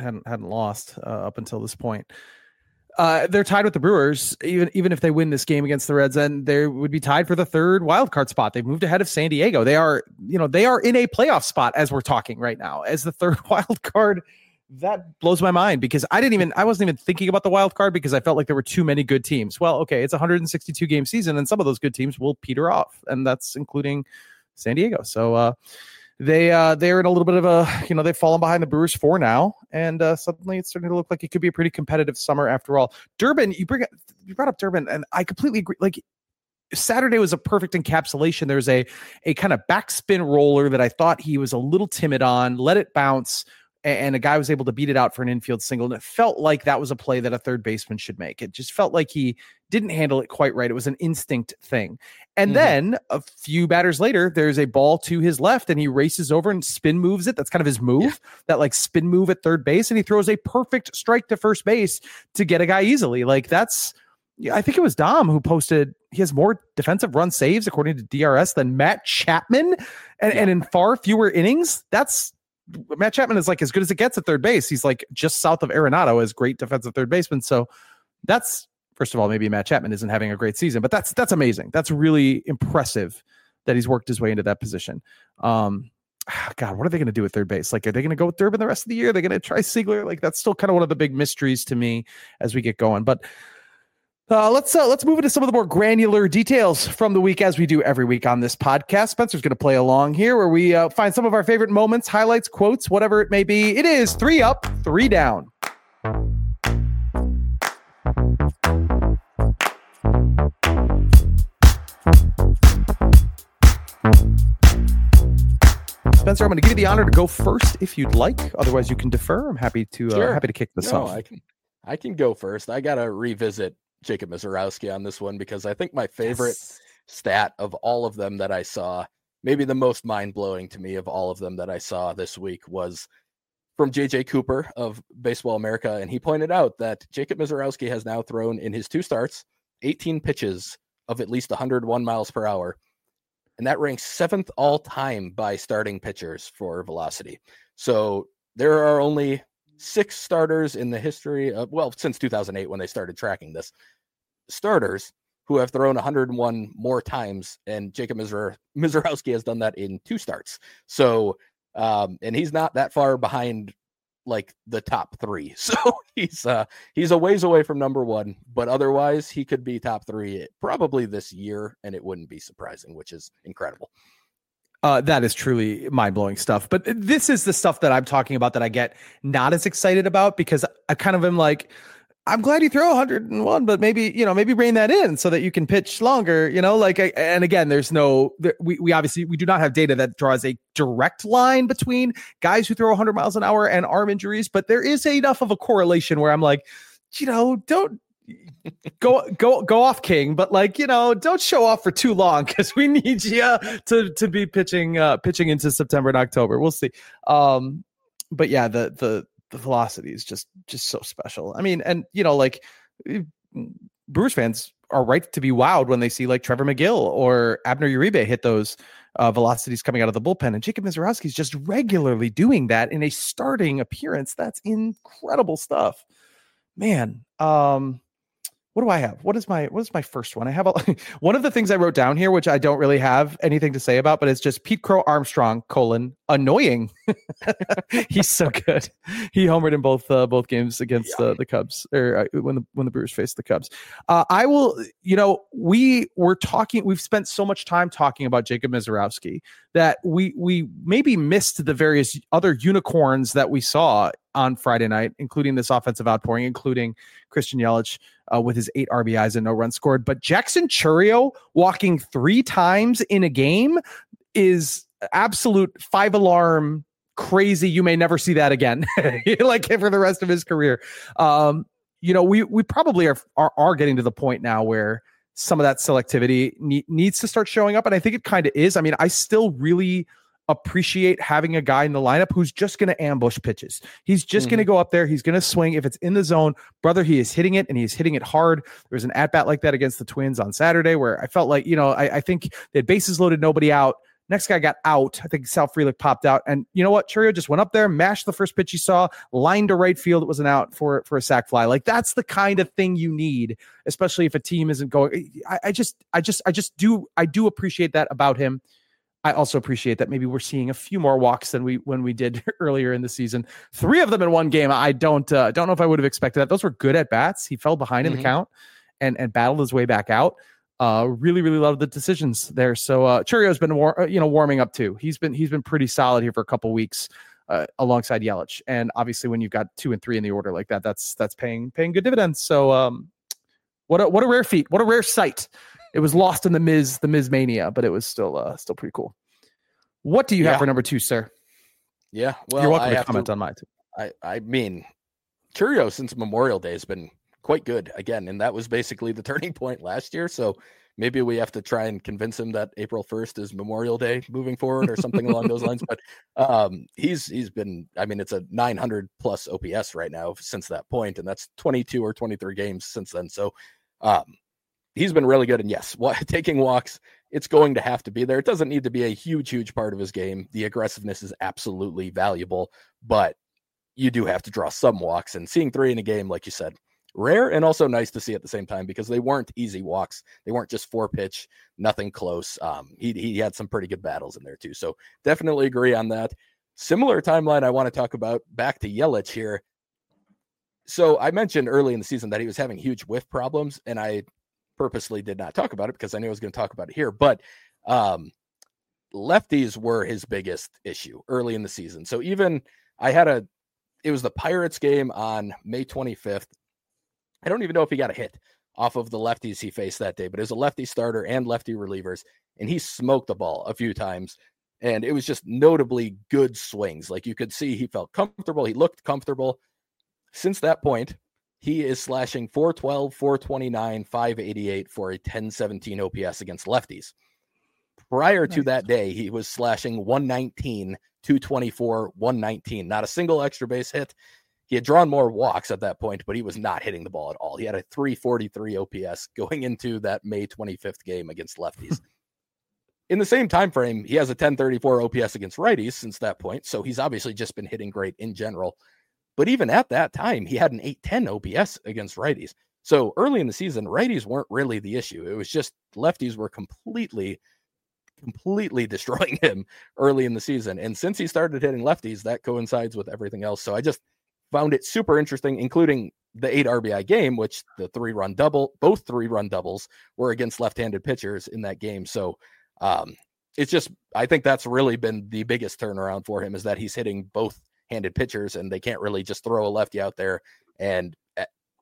lost up until this point. They're tied with the Brewers, even if they win this game against the Reds, and they would be tied for the third wild card spot. They've moved ahead of San Diego. They are in a playoff spot as we're talking right now as the third wild card. That blows my mind because I wasn't even thinking about the wild card because I felt like there were too many good teams. Well, okay, it's a 162 game season, and some of those good teams will peter off, and that's including San Diego. So they're in a little bit of a, they've fallen behind the Brewers for now, and suddenly it's starting to look like it could be a pretty competitive summer after all. Durbin, you brought up Durbin, and I completely agree. Like, Saturday was a perfect encapsulation. There's a kind of backspin roller that I thought he was a little timid on, let it bounce, and a guy was able to beat it out for an infield single. And it felt like that was a play that a third baseman should make. It just felt like he didn't handle it quite right. It was an instinct thing. And then a few batters later, there's a ball to his left and he races over and spin moves it. That's kind of his move, that like spin move at third base. And he throws a perfect strike to first base to get a guy easily. Like I think it was Dom who posted he has more defensive run saves according to DRS than Matt Chapman and in far fewer innings. Matt Chapman is like as good as it gets at third base. He's like just south of Arenado as great defensive third baseman. So that's, first of all, maybe Matt Chapman isn't having a great season, but that's amazing. That's really impressive that he's worked his way into that position. God, what are they going to do at third base? Like, are they going to go with Durbin the rest of the year? Are they going to try Ziegler? Like, that's still kind of one of the big mysteries to me as we get going. But let's move into some of the more granular details from the week, as we do every week on this podcast. Spencer's going to play along here, where we find some of our favorite moments, highlights, quotes, whatever it may be. It is 3 up, 3 down. Spencer, I'm going to give you the honor to go first if you'd like. Otherwise, you can defer. I'm happy to kick this off. I can go first. I got to revisit Jacob Misiorowski on this one because I think my favorite stat of all of them that I saw, maybe the most mind-blowing to me of all of them that I saw this week, was from JJ Cooper of Baseball America. And he pointed out that Jacob Misiorowski has now thrown in his 2 starts 18 pitches of at least 101 miles per hour. And that ranks 7th all time by starting pitchers for velocity. So there are only 6 starters in the history of, since 2008 when they started tracking this, starters who have thrown 101 more times, and Jacob Misiorowski has done that in 2 starts. So, and he's not that far behind like the top 3. So he's a ways away from number 1, but otherwise he could be top 3 probably this year, and it wouldn't be surprising, which is incredible. That is truly mind-blowing stuff. But this is the stuff that I'm talking about that I get not as excited about because I kind of am like, I'm glad you throw 101, but maybe rein that in so that you can pitch longer, and again, we obviously, we do not have data that draws a direct line between guys who throw 100 miles an hour and arm injuries, but there is enough of a correlation where I'm like, don't go off, King, but don't show off for too long because we need you to be pitching into September and October. We'll see. But yeah, the velocity is just so special. I mean, and Brewers fans are right to be wowed when they see like Trevor McGill or Abner Uribe hit those velocities coming out of the bullpen, and Jacob Misiorowski is just regularly doing that in a starting appearance. That's incredible stuff, man. What do I have? What is my first one? I have one of the things I wrote down here, which I don't really have anything to say about, but it's just Pete Crow Armstrong, annoying. He's so good. He homered in both games against the Cubs, or when the Brewers faced the Cubs. We've spent so much time talking about Jacob Misiorowski that we maybe missed the various other unicorns that we saw on Friday night, including this offensive outpouring, including Christian Yelich with his 8 RBIs and no runs scored. But Jackson Chourio walking 3 times in a game is absolute 5-alarm crazy. You may never see that again, like for the rest of his career. We probably are getting to the point now where some of that selectivity needs to start showing up. And I think it kind of is. I mean, I still really appreciate having a guy in the lineup who's just going to ambush pitches. He's just going to go up there. He's going to swing. If it's in the zone, brother, he is hitting it, and he's hitting it hard. There was an at-bat like that against the Twins on Saturday where I felt like, I think they had bases loaded, nobody out. Next guy got out. I think Sal Frelick popped out. And you know what? Chourio just went up there, mashed the first pitch he saw, lined to right field. It was an out for a sac fly. Like, that's the kind of thing you need, especially if a team isn't going. I do appreciate that about him. I also appreciate that maybe we're seeing a few more walks than when we did earlier in the season. 3 of them in one game. I don't know if I would have expected that. Those were good at bats. He fell behind in the count and battled his way back out. Really, really loved the decisions there. So Chourio's been warming up too. He's been pretty solid here for a couple weeks alongside Yelich. And obviously, when you've got 2 and 3 in the order like that, that's paying good dividends. So what a rare feat. What a rare sight. It was lost in the Miz mania, but it was still pretty cool. What do you have for number 2, sir? Yeah, well, you're welcome to comment on mine too. I mean, Chourio since Memorial Day has been quite good again, and that was basically the turning point last year. So maybe we have to try and convince him that April 1st is Memorial Day moving forward, or something along those lines. But he's been. I mean, it's a 900 plus OPS right now since that point, and that's 22 or 23 games since then. So. He's been really good. And yes, taking walks, it's going to have to be there. It doesn't need to be a huge part of his game. The aggressiveness is absolutely valuable, but you do have to draw some walks. And seeing 3 in a game, like you said, rare and also nice to see at the same time, because they weren't easy walks. They weren't just 4 pitch, nothing close. He had some pretty good battles in there too. So definitely agree on that. Similar timeline I want to talk about, back to Yelich here. So I mentioned early in the season that he was having huge whiff problems, and I purposely did not talk about it because I knew I was going to talk about it here. But lefties were his biggest issue early in the season. So even it was the Pirates game on May 25th. I don't even know if he got a hit off of the lefties he faced that day, but it was a lefty starter and lefty relievers, and he smoked the ball a few times. And it was just notably good swings. Like, you could see he felt comfortable. He looked comfortable. Since that point, he is slashing 412, 429, 588 for a 1017 OPS against lefties. Prior to that day, he was slashing 119, 224, 119. Not a single extra base hit. He had drawn more walks at that point, but he was not hitting the ball at all. He had a 343 OPS going into that May 25th game against lefties. In the same time frame, he has a 1034 OPS against righties since that point, so he's obviously just been hitting great in general. But even at that time, he had an 810 OPS against righties. So early in the season, righties weren't really the issue. It was just lefties were completely destroying him early in the season. And since he started hitting lefties, that coincides with everything else. So I just found it super interesting, including the 8 RBI game, which both 3-run doubles were against left-handed pitchers in that game. So it's just, I think that's really been the biggest turnaround for him, is that he's hitting both handed pitchers, and they can't really just throw a lefty out there and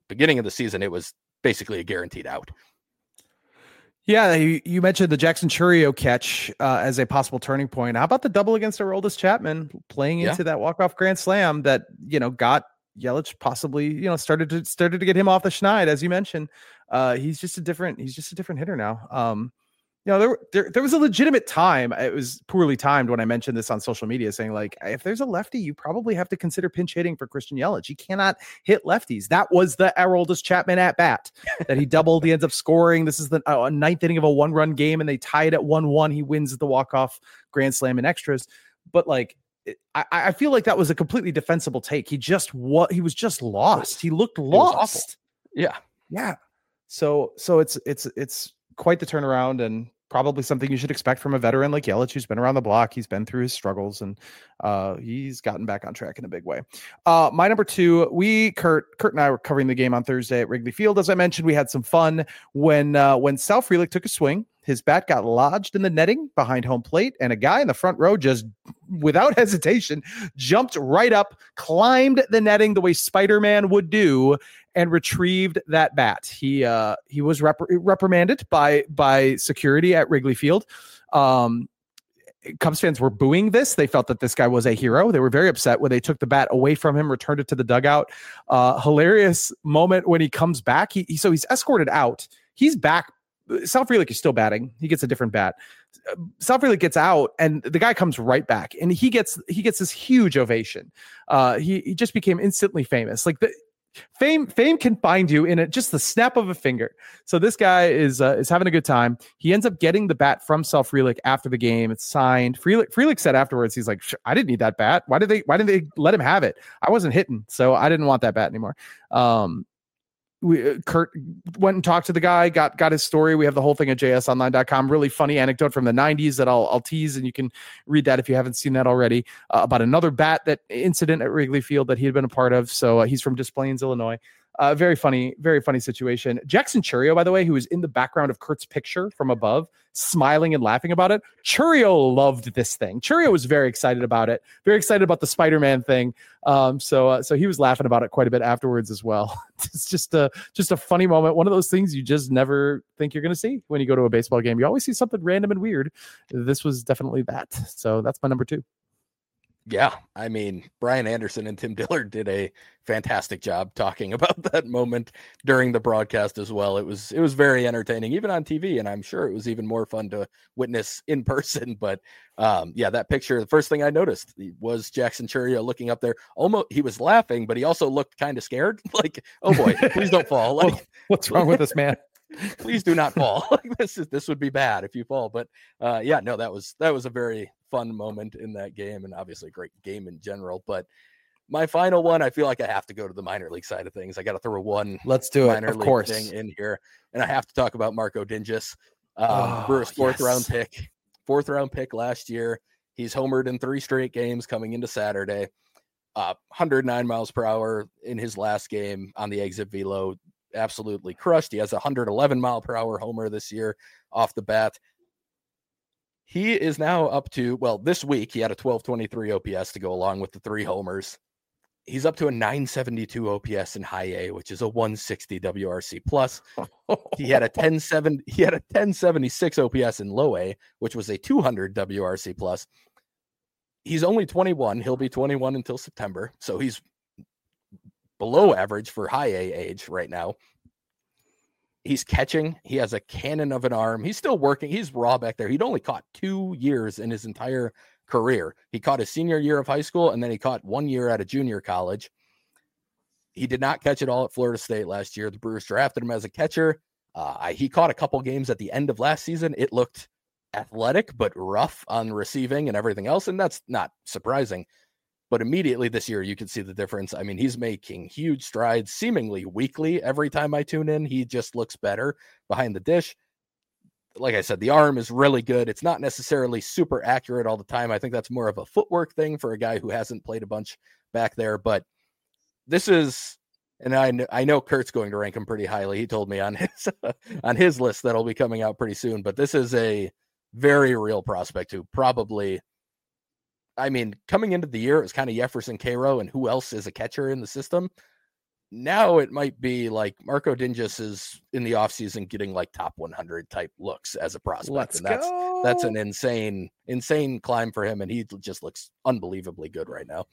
beginning of the season, it was basically a guaranteed out. Yeah, you mentioned the Jackson Chourio catch as a possible turning point. How about the double against Aroldis Chapman playing into that walk-off grand slam that, got Yelich possibly, started to get him off the schneid, as you mentioned. He's just a different hitter now. There was a legitimate time. It was poorly timed when I mentioned this on social media, saying like, if there's a lefty, you probably have to consider pinch hitting for Christian Yelich. He cannot hit lefties. That was the Aroldis Chapman at bat that he doubled. He ends up scoring. This is the ninth inning of a 1-run game, and they tie it at 1-1. He wins the walk-off grand slam in extras. But like, I feel like that was a completely defensible take. He was just lost. He looked lost. Yeah. So it's quite the turnaround, and probably something you should expect from a veteran like Yelich, who's been around the block. He's been through his struggles, and he's gotten back on track in a big way. My number 2, Kurt and I were covering the game on Thursday at Wrigley Field. As I mentioned, we had some fun when Sal Frelick took a swing. His bat got lodged in the netting behind home plate, and a guy in the front row just, without hesitation, jumped right up, climbed the netting the way Spider-Man would do, and retrieved that bat. He was reprimanded by security at Wrigley Field. Cubs fans were booing this. They felt that this guy was a hero. They were very upset when they took the bat away from him, returned it to the dugout. Hilarious moment when he comes back. So he's escorted out. He's back. Sal Frelick is still batting. He gets a different bat. Sal Frelick gets out, and the guy comes right back, and he gets this huge ovation. He just became instantly famous. Like fame can find you in just the snap of a finger. So this guy is having a good time. He ends up getting the bat from Sal Frelick after the game. It's signed. Frelick said afterwards, he's like, I didn't need that bat. Why didn't they let him have it? I wasn't hitting, so I didn't want that bat anymore. Kurt went and talked to the guy, got his story. We have the whole thing at jsonline.com. Really funny anecdote from the 90s that I'll tease, and you can read that if you haven't seen that already, about another bat incident at Wrigley Field that he had been a part of. So he's from Des Plaines, Illinois. Very funny situation. Jackson Chourio, by the way, who was in the background of Kurt's picture from above, smiling and laughing about it. Chourio loved this thing. Chourio was very excited about it. Very excited about the Spider-Man thing. So he was laughing about it quite a bit afterwards as well. It's just a funny moment. One of those things you just never think you're going to see when you go to a baseball game. You always see something random and weird. This was definitely that. So that's my number 2. Yeah, I mean, Brian Anderson and Tim Dillard did a fantastic job talking about that moment during the broadcast as well. It was very entertaining, even on TV, and I'm sure it was even more fun to witness in person. But that picture, the first thing I noticed was Jackson Chourio looking up there. Almost, he was laughing, but he also looked kind of scared. Like, oh boy, please don't fall. Like, what's wrong with this man? Please do not fall. Like, this would be bad if you fall. But that was a very fun moment in that game, and obviously a great game in general. But my final one, I feel like I have to go to the minor league side of things. I got to throw one. Let's do it. Minor league thing in here, and I have to talk about Marco Dingus, Brewers fourth round pick last year. He's homered in 3 straight games coming into Saturday. 109 miles per hour in his last game on the exit velo. Absolutely crushed. He has a 111 mile per hour homer this year off the bat. He is now up to, this week he had a 1223 OPS to go along with the 3 homers. He's up to a 972 OPS in high A, which is a 160 WRC plus. He had a 1076 OPS in low A, which was a 200 WRC plus. He's only 21. He'll be 21 until September. So he's below average for high A age right now. He's catching. He has a cannon of an arm. He's still working. He's raw back there. He'd only caught 2 years in his entire career. He caught his senior year of high school, and then he caught 1 year at a junior college. He did not catch it all at Florida State last year. The Brewers drafted him as a catcher. He caught a couple games at the end of last season. It looked athletic, but rough on receiving and everything else, and that's not surprising. But immediately this year, you can see the difference. I mean, he's making huge strides seemingly weekly. Every time I tune in, he just looks better behind the dish. Like I said, the arm is really good. It's not necessarily super accurate all the time. I think that's more of a footwork thing for a guy who hasn't played a bunch back there. But this is, and I know Kurt's going to rank him pretty highly. He told me on his list that'll be coming out pretty soon. But this is a very real prospect who probably, I mean, coming into the year, it was kind of Jefferson Quero and who else is a catcher in the system. now it might be like Marco Dingus is in the offseason getting like top 100 type looks as a prospect. Let's go. That's an insane climb for him. And he just looks unbelievably good right now.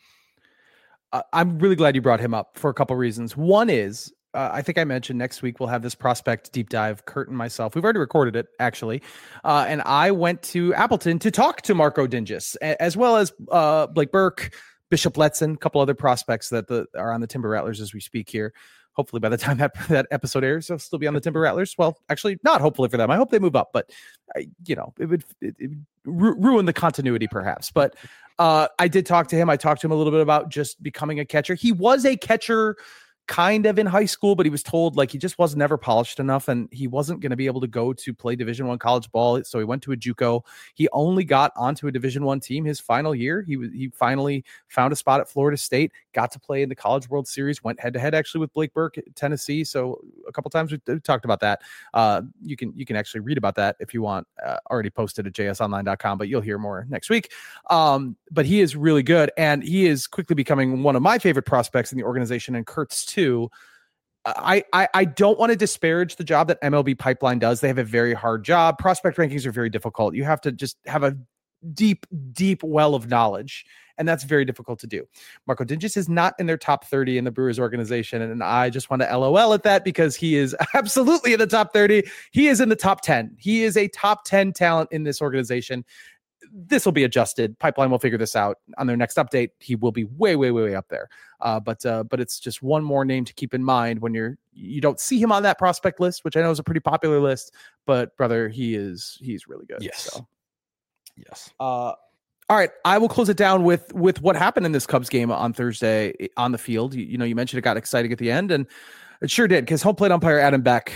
I'm really glad you brought him up for a couple reasons. One is, I think I mentioned next week we'll have this prospect deep dive. Kurt and myself, we've already recorded it actually, and I went to Appleton to talk to Marco Dingus as well as Blake Burke, Bishop Letson, a couple other prospects that are on the Timber Rattlers as we speak here. Hopefully by the time that episode airs, they'll still be on the Timber Rattlers. Well, actually, not hopefully for them. I hope they move up, but it would ruin the continuity perhaps. But I did talk to him. I talked to him a little bit about just becoming a catcher. He was a catcher kind of in high school, but he was told like he just was never polished enough and he wasn't going to be able to go to play Division I college ball. So he went to a JUCO. He only got onto a Division I team his final year. He finally found a spot at Florida State, got to play in the College World Series, went head to head actually with Blake Burke at Tennessee. So a couple times we talked about that. You can actually read about that if you want. Already posted at jsonline.com, but you'll hear more next week. But he is really good and he is quickly becoming one of my favorite prospects in the organization, and Kurt's too. I don't want to disparage the job that MLB Pipeline does. They have a very hard job. Prospect rankings are very difficult. You have to just have a deep well of knowledge, and that's very difficult to do. Marco Dingus is not in their top 30 in the Brewers organization, and I just want to LOL at that because he is absolutely in the top 30. He is in the top 10. He is a top 10 talent in this organization. This will be adjusted. Pipeline will figure this out on their next update. He will be way up there. But it's just one more name to keep in mind when you don't see him on that prospect list, which I know is a pretty popular list, but brother, he's really good. Yes. So. Yes. All right. I will close it down with what happened in this Cubs game on Thursday on the field. You mentioned it got exciting at the end, and it sure did, because home plate umpire Adam Beck,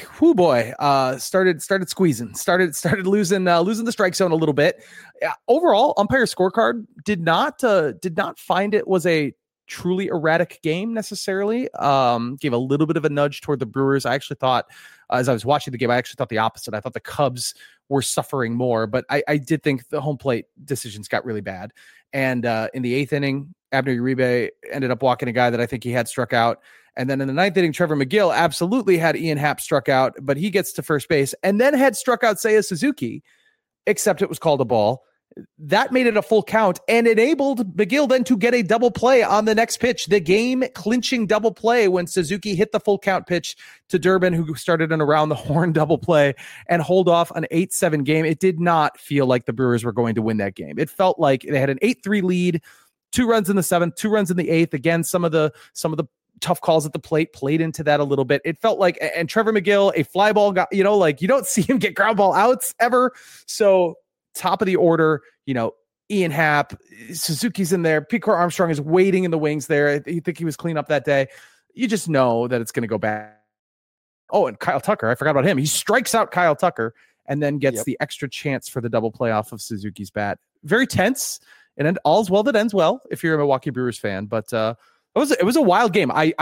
started squeezing, started losing the strike zone a little bit. Overall, umpire scorecard did not find it was a truly erratic game necessarily. Gave a little bit of a nudge toward the Brewers. I actually thought, as I was watching the game, the opposite. I thought the Cubs were suffering more, but I did think the home plate decisions got really bad. And in the 8th inning, Abner Uribe ended up walking a guy that I think he had struck out. And then in the 9th inning, Trevor McGill absolutely had Ian Happ struck out, but he gets to first base and then had struck out Seiya Suzuki, except it was called a ball. That made it a full count and enabled McGill then to get a double play on the next pitch, the game clinching double play when Suzuki hit the full count pitch to Durbin, who started an around the horn double play and hold off an 8-7 game. It did not feel like the Brewers were going to win that game. It felt like they had an 8-3 lead, 2 runs in the 7th, 2 runs in the 8th. Again, some of the tough calls at the plate played into that a little bit. It felt like, and Trevor McGill, a fly ball guy, you don't see him get ground ball outs ever. So top of the order, Ian Happ, Suzuki's in there. Pete Crow Armstrong is waiting in the wings there. You think he was clean up that day. You just know that it's going to go back. Oh, and Kyle Tucker, I forgot about him. He strikes out Kyle Tucker and then gets the extra chance for the double play off of Suzuki's bat. Very tense, and all's well that ends well if you're a Milwaukee Brewers fan. But it was a wild game. I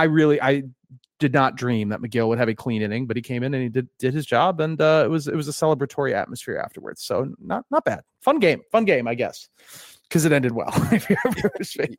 did not dream that McGill would have a clean inning, but he came in and he did his job, and it was a celebratory atmosphere afterwards. So not bad. Fun game, I guess, because it ended well. If you're a Brewers fan.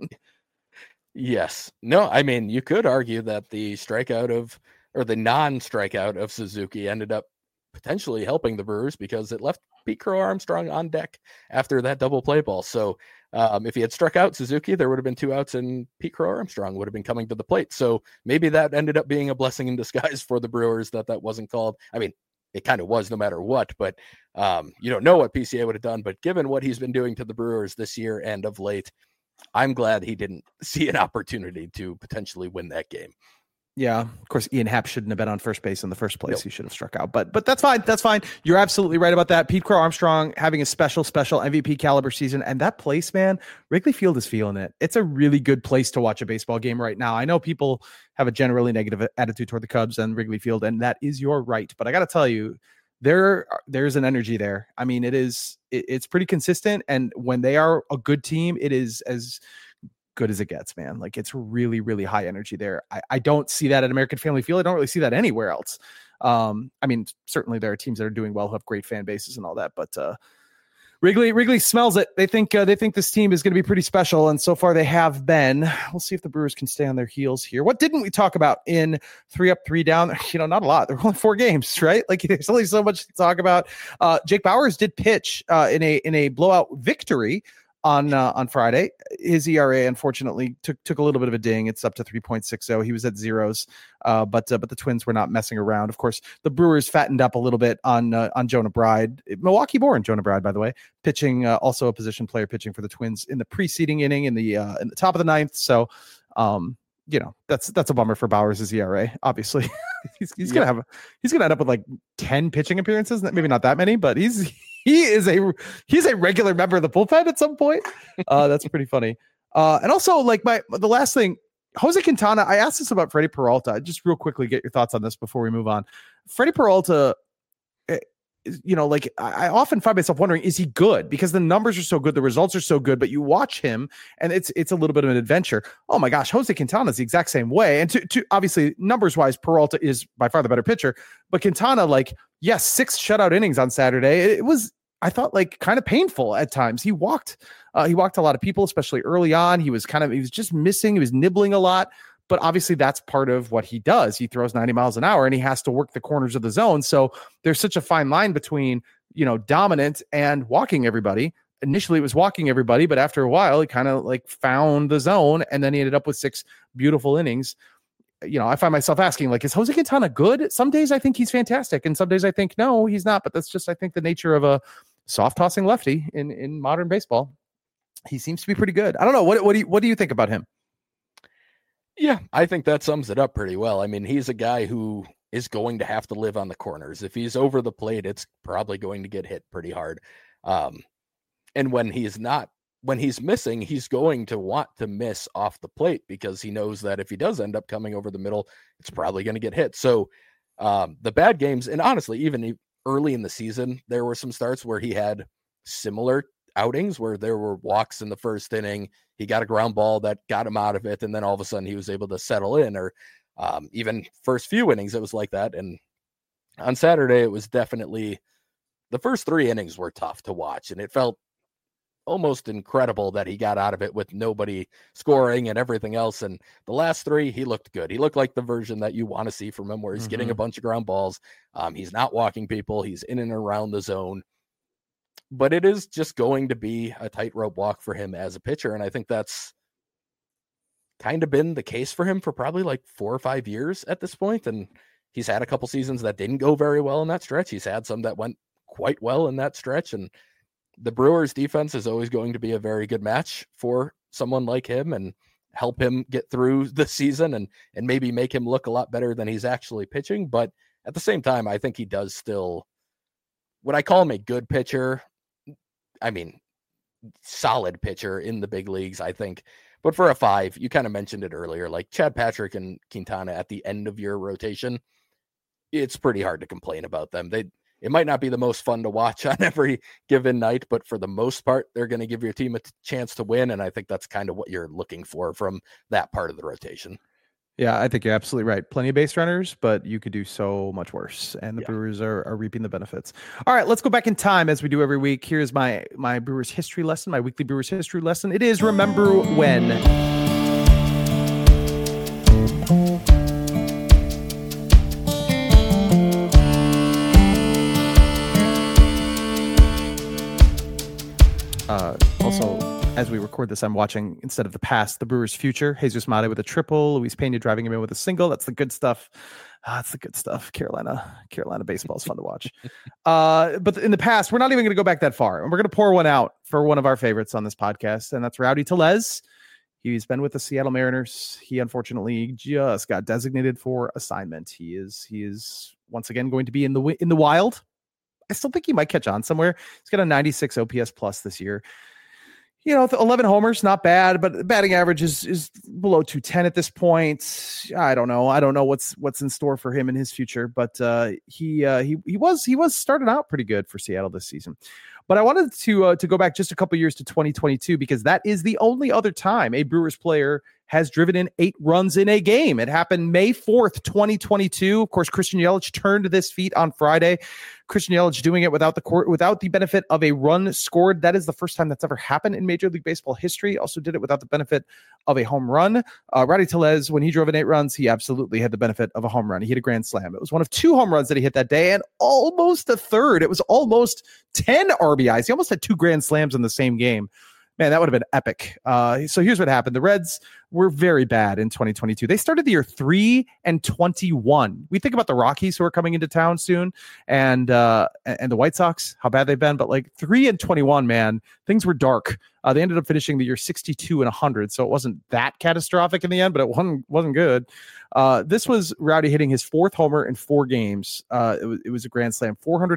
Yes. No, I mean, you could argue that the the non-strikeout of Suzuki ended up potentially helping the Brewers because it left Pete Crow Armstrong on deck after that double play ball. So if he had struck out Suzuki, there would have been 2 outs and Pete Crow Armstrong would have been coming to the plate. So maybe that ended up being a blessing in disguise for the Brewers that wasn't called. I mean, it kind of was no matter what, but you don't know what PCA would have done. But given what he's been doing to the Brewers this year and of late, I'm glad he didn't see an opportunity to potentially win that game. Yeah, of course, Ian Happ shouldn't have been on first base in the first place. Nope. He should have struck out, but that's fine. That's fine. You're absolutely right about that. Pete Crow Armstrong having a special MVP caliber season, and that place, man, Wrigley Field is feeling it. It's a really good place to watch a baseball game right now. I know people have a generally negative attitude toward the Cubs and Wrigley Field, and that is your right. But I got to tell you, there's an energy there. I mean, it's pretty consistent, and when they are a good team, it is as good as it gets, man. Like, it's really, really high energy there. I don't see that at American Family Field. I don't really see that anywhere else. I mean, certainly there are teams that are doing well who have great fan bases and all that, but Wrigley smells it. They think this team is going to be pretty special, and so far they have been. We'll see if the Brewers can stay on their heels here. What didn't we talk about in 3 up, 3 down? Not a lot. There were only 4 games, right? Like there's only so much to talk about. Jake Bauers did pitch in a blowout victory on Friday. His ERA unfortunately took a little bit of a ding. It's up to 3.60. He was at zeros, but the Twins were not messing around. Of course, the Brewers fattened up a little bit on Jonah Bride, Milwaukee-born Jonah Bride, by the way, pitching also a position player pitching for the Twins in the preceding inning in the top of the 9th. So, that's a bummer for Bauers' ERA. Obviously, he's gonna end up with like 10 pitching appearances. Maybe not that many, but he's a regular member of the bullpen at some point. That's pretty funny. And also, like the last thing, Jose Quintana. I asked this about Freddie Peralta. Just real quickly, get your thoughts on this before we move on. Freddie Peralta, I often find myself wondering, is he good? Because the numbers are so good, the results are so good, but you watch him and it's a little bit of an adventure. Oh my gosh, Jose Quintana is the exact same way. And to obviously numbers wise, Peralta is by far the better pitcher, but Quintana, 6 shutout innings on Saturday. It was, I thought, kind of painful at times. He walked a lot of people, especially early on. He was just missing. He was nibbling a lot. But obviously that's part of what he does. He throws 90 miles an hour and he has to work the corners of the zone. So there's such a fine line between, dominant and walking everybody. Initially it was walking everybody, but after a while he kind of found the zone, and then he ended up with 6 beautiful innings. I find myself asking, is Jose Quintana good? Some days I think he's fantastic, and some days I think, no, he's not. But that's just, I think, the nature of a soft tossing lefty in modern baseball. He seems to be pretty good. I don't know. What do you think about him? Yeah, I think that sums it up pretty well. I mean, he's a guy who is going to have to live on the corners. If he's over the plate, it's probably going to get hit pretty hard. And when he's missing, he's going to want to miss off the plate because he knows that if he does end up coming over the middle, it's probably going to get hit. So the bad games, and honestly, even early in the season, there were some starts where he had similar outings where there were walks in the first inning. He got a ground ball that got him out of it, and then all of a sudden he was able to settle in, or even first few innings it was like that. And on Saturday it was definitely, the first 3 innings were tough to watch, and it felt almost incredible that he got out of it with nobody scoring and everything else. And the last 3, he looked good. He looked like the version that you want to see from him, where he's getting a bunch of ground balls. He's not walking people. He's in and around the zone. But it is just going to be a tightrope walk for him as a pitcher. And I think that's kind of been the case for him for probably 4 or 5 years at this point. And he's had a couple seasons that didn't go very well in that stretch. He's had some that went quite well in that stretch. And the Brewers defense is always going to be a very good match for someone like him and help him get through the season and maybe make him look a lot better than he's actually pitching. But at the same time, I think he does still, would I call him a good pitcher? I mean, solid pitcher in the big leagues, I think. But for a 5, you kind of mentioned it earlier, Chad Patrick and Quintana at the end of your rotation, it's pretty hard to complain about them. It might not be the most fun to watch on every given night, but for the most part, they're going to give your team a chance to win. And I think that's kind of what you're looking for from that part of the rotation. Yeah, I think you're absolutely right. Plenty of base runners, but you could do so much worse. And the Brewers are reaping the benefits. All right, let's go back in time as we do every week. Here's my Brewers history lesson, my weekly Brewers history lesson. It is Remember When. Also, as we record this, I'm watching, instead of the past, the Brewers' future. Jesus Mate with a triple, Luis Pena driving him in with a single. That's the good stuff. That's the good stuff. Carolina baseball is fun to watch. But in the past, we're not even going to go back that far. And we're going to pour one out for one of our favorites on this podcast, and that's Rowdy Tellez. He's been with the Seattle Mariners. He unfortunately just got designated for assignment. He is once again going to be in the wild. I still think he might catch on somewhere. He's got a 96 OPS plus this year. 11 homers, not bad, but batting average is below 210 at this point. I don't know what's in store for him in his future, but he was starting out pretty good for Seattle this season. But I wanted to go back just a couple years to 2022, because that is the only other time a Brewers player has driven in 8 runs in a game. It happened May 4th, 2022. Of course, Christian Yelich turned this feat on Friday. Christian Yelich doing it without the benefit of a run scored. That is the first time that's ever happened in Major League Baseball history. Also did it without the benefit of a home run. Rowdy Tellez, when he drove in 8 runs, he absolutely had the benefit of a home run. He hit a grand slam. It was one of 2 home runs that he hit that day and almost a third. It was almost 10 RBIs. He almost had 2 grand slams in the same game. Man, that would have been epic. So here's what happened. The Reds were very bad in 2022. They started the year 3-21. We think about the Rockies who are coming into town soon and the White Sox, how bad they've been. But like 3-21, man, things were dark. They ended up finishing the year 62-100. So it wasn't that catastrophic in the end, but it wasn't good. This was Rowdy hitting his 4th homer in 4 games. It was a grand slam,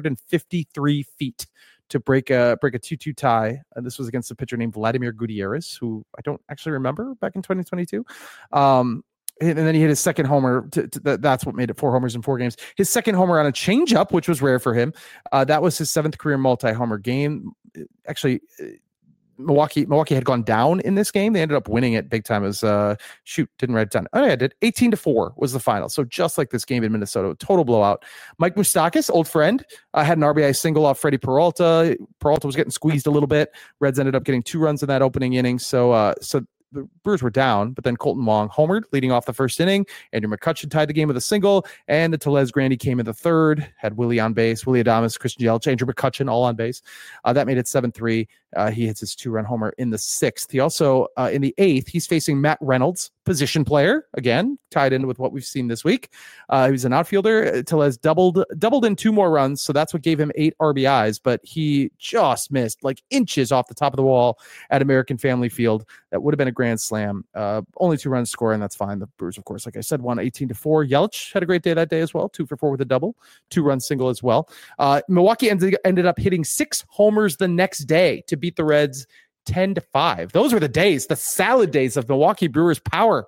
453 feet. To break a 2-2 tie. This was against a pitcher named Vladimir Gutierrez, who I don't actually remember back in 2022. And then he hit his second homer. That's what made it 4 homers in 4 games. His second homer on a changeup, which was rare for him. That was his 7th career multi-homer game. Actually, Milwaukee had gone down in this game. They ended up winning it big time. As didn't write it down. Oh yeah, I did. 18-4 was the final. So just like this game in Minnesota, total blowout. Mike Moustakas, old friend, had an RBI single off Freddie Peralta. Peralta was getting squeezed a little bit. Reds ended up getting 2 runs in that opening inning. So the Brewers were down, but then Colton Wong homered leading off the first inning. Andrew McCutchen tied the game with a single, and the Tellez Grandy came in the 3rd, had Willie on base, Willie Adames, Christian Yelich, Andrew McCutchen all on base. That made it 7-3. He hits his 2-run homer in the 6th. He also, in the 8th, he's facing Matt Reynolds, position player, again, tied in with what we've seen this week. He was an outfielder. Tellez doubled in 2 more runs, so that's what gave him 8 RBIs, but he just missed like inches off the top of the wall at American Family Field. That would have been a grand slam. Only 2 runs scored, and that's fine. The Brewers, of course, like I said, won 18-4. Yelich had a great day that day as well, 2 for 4 with a double, 2-run single as well. Milwaukee ended up hitting 6 homers the next day to beat the Reds 10-5. Those were the days, the salad days of Milwaukee Brewers power.